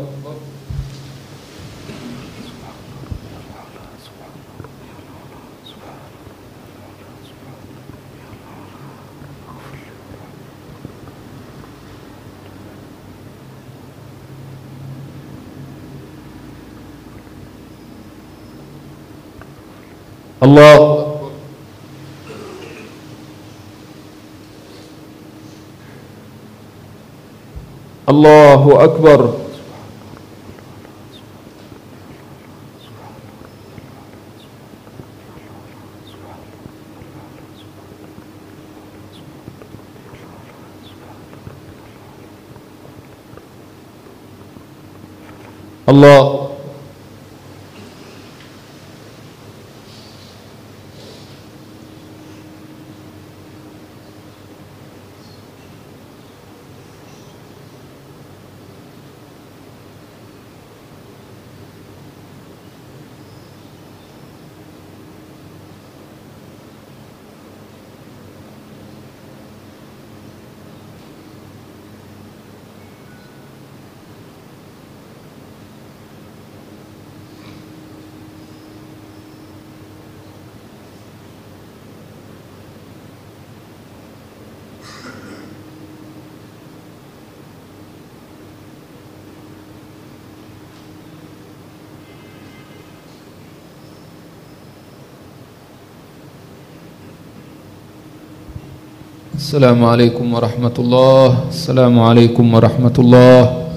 الله. الله أكبر. الله. السلام عليكم ورحمة الله. السلام عليكم ورحمة الله.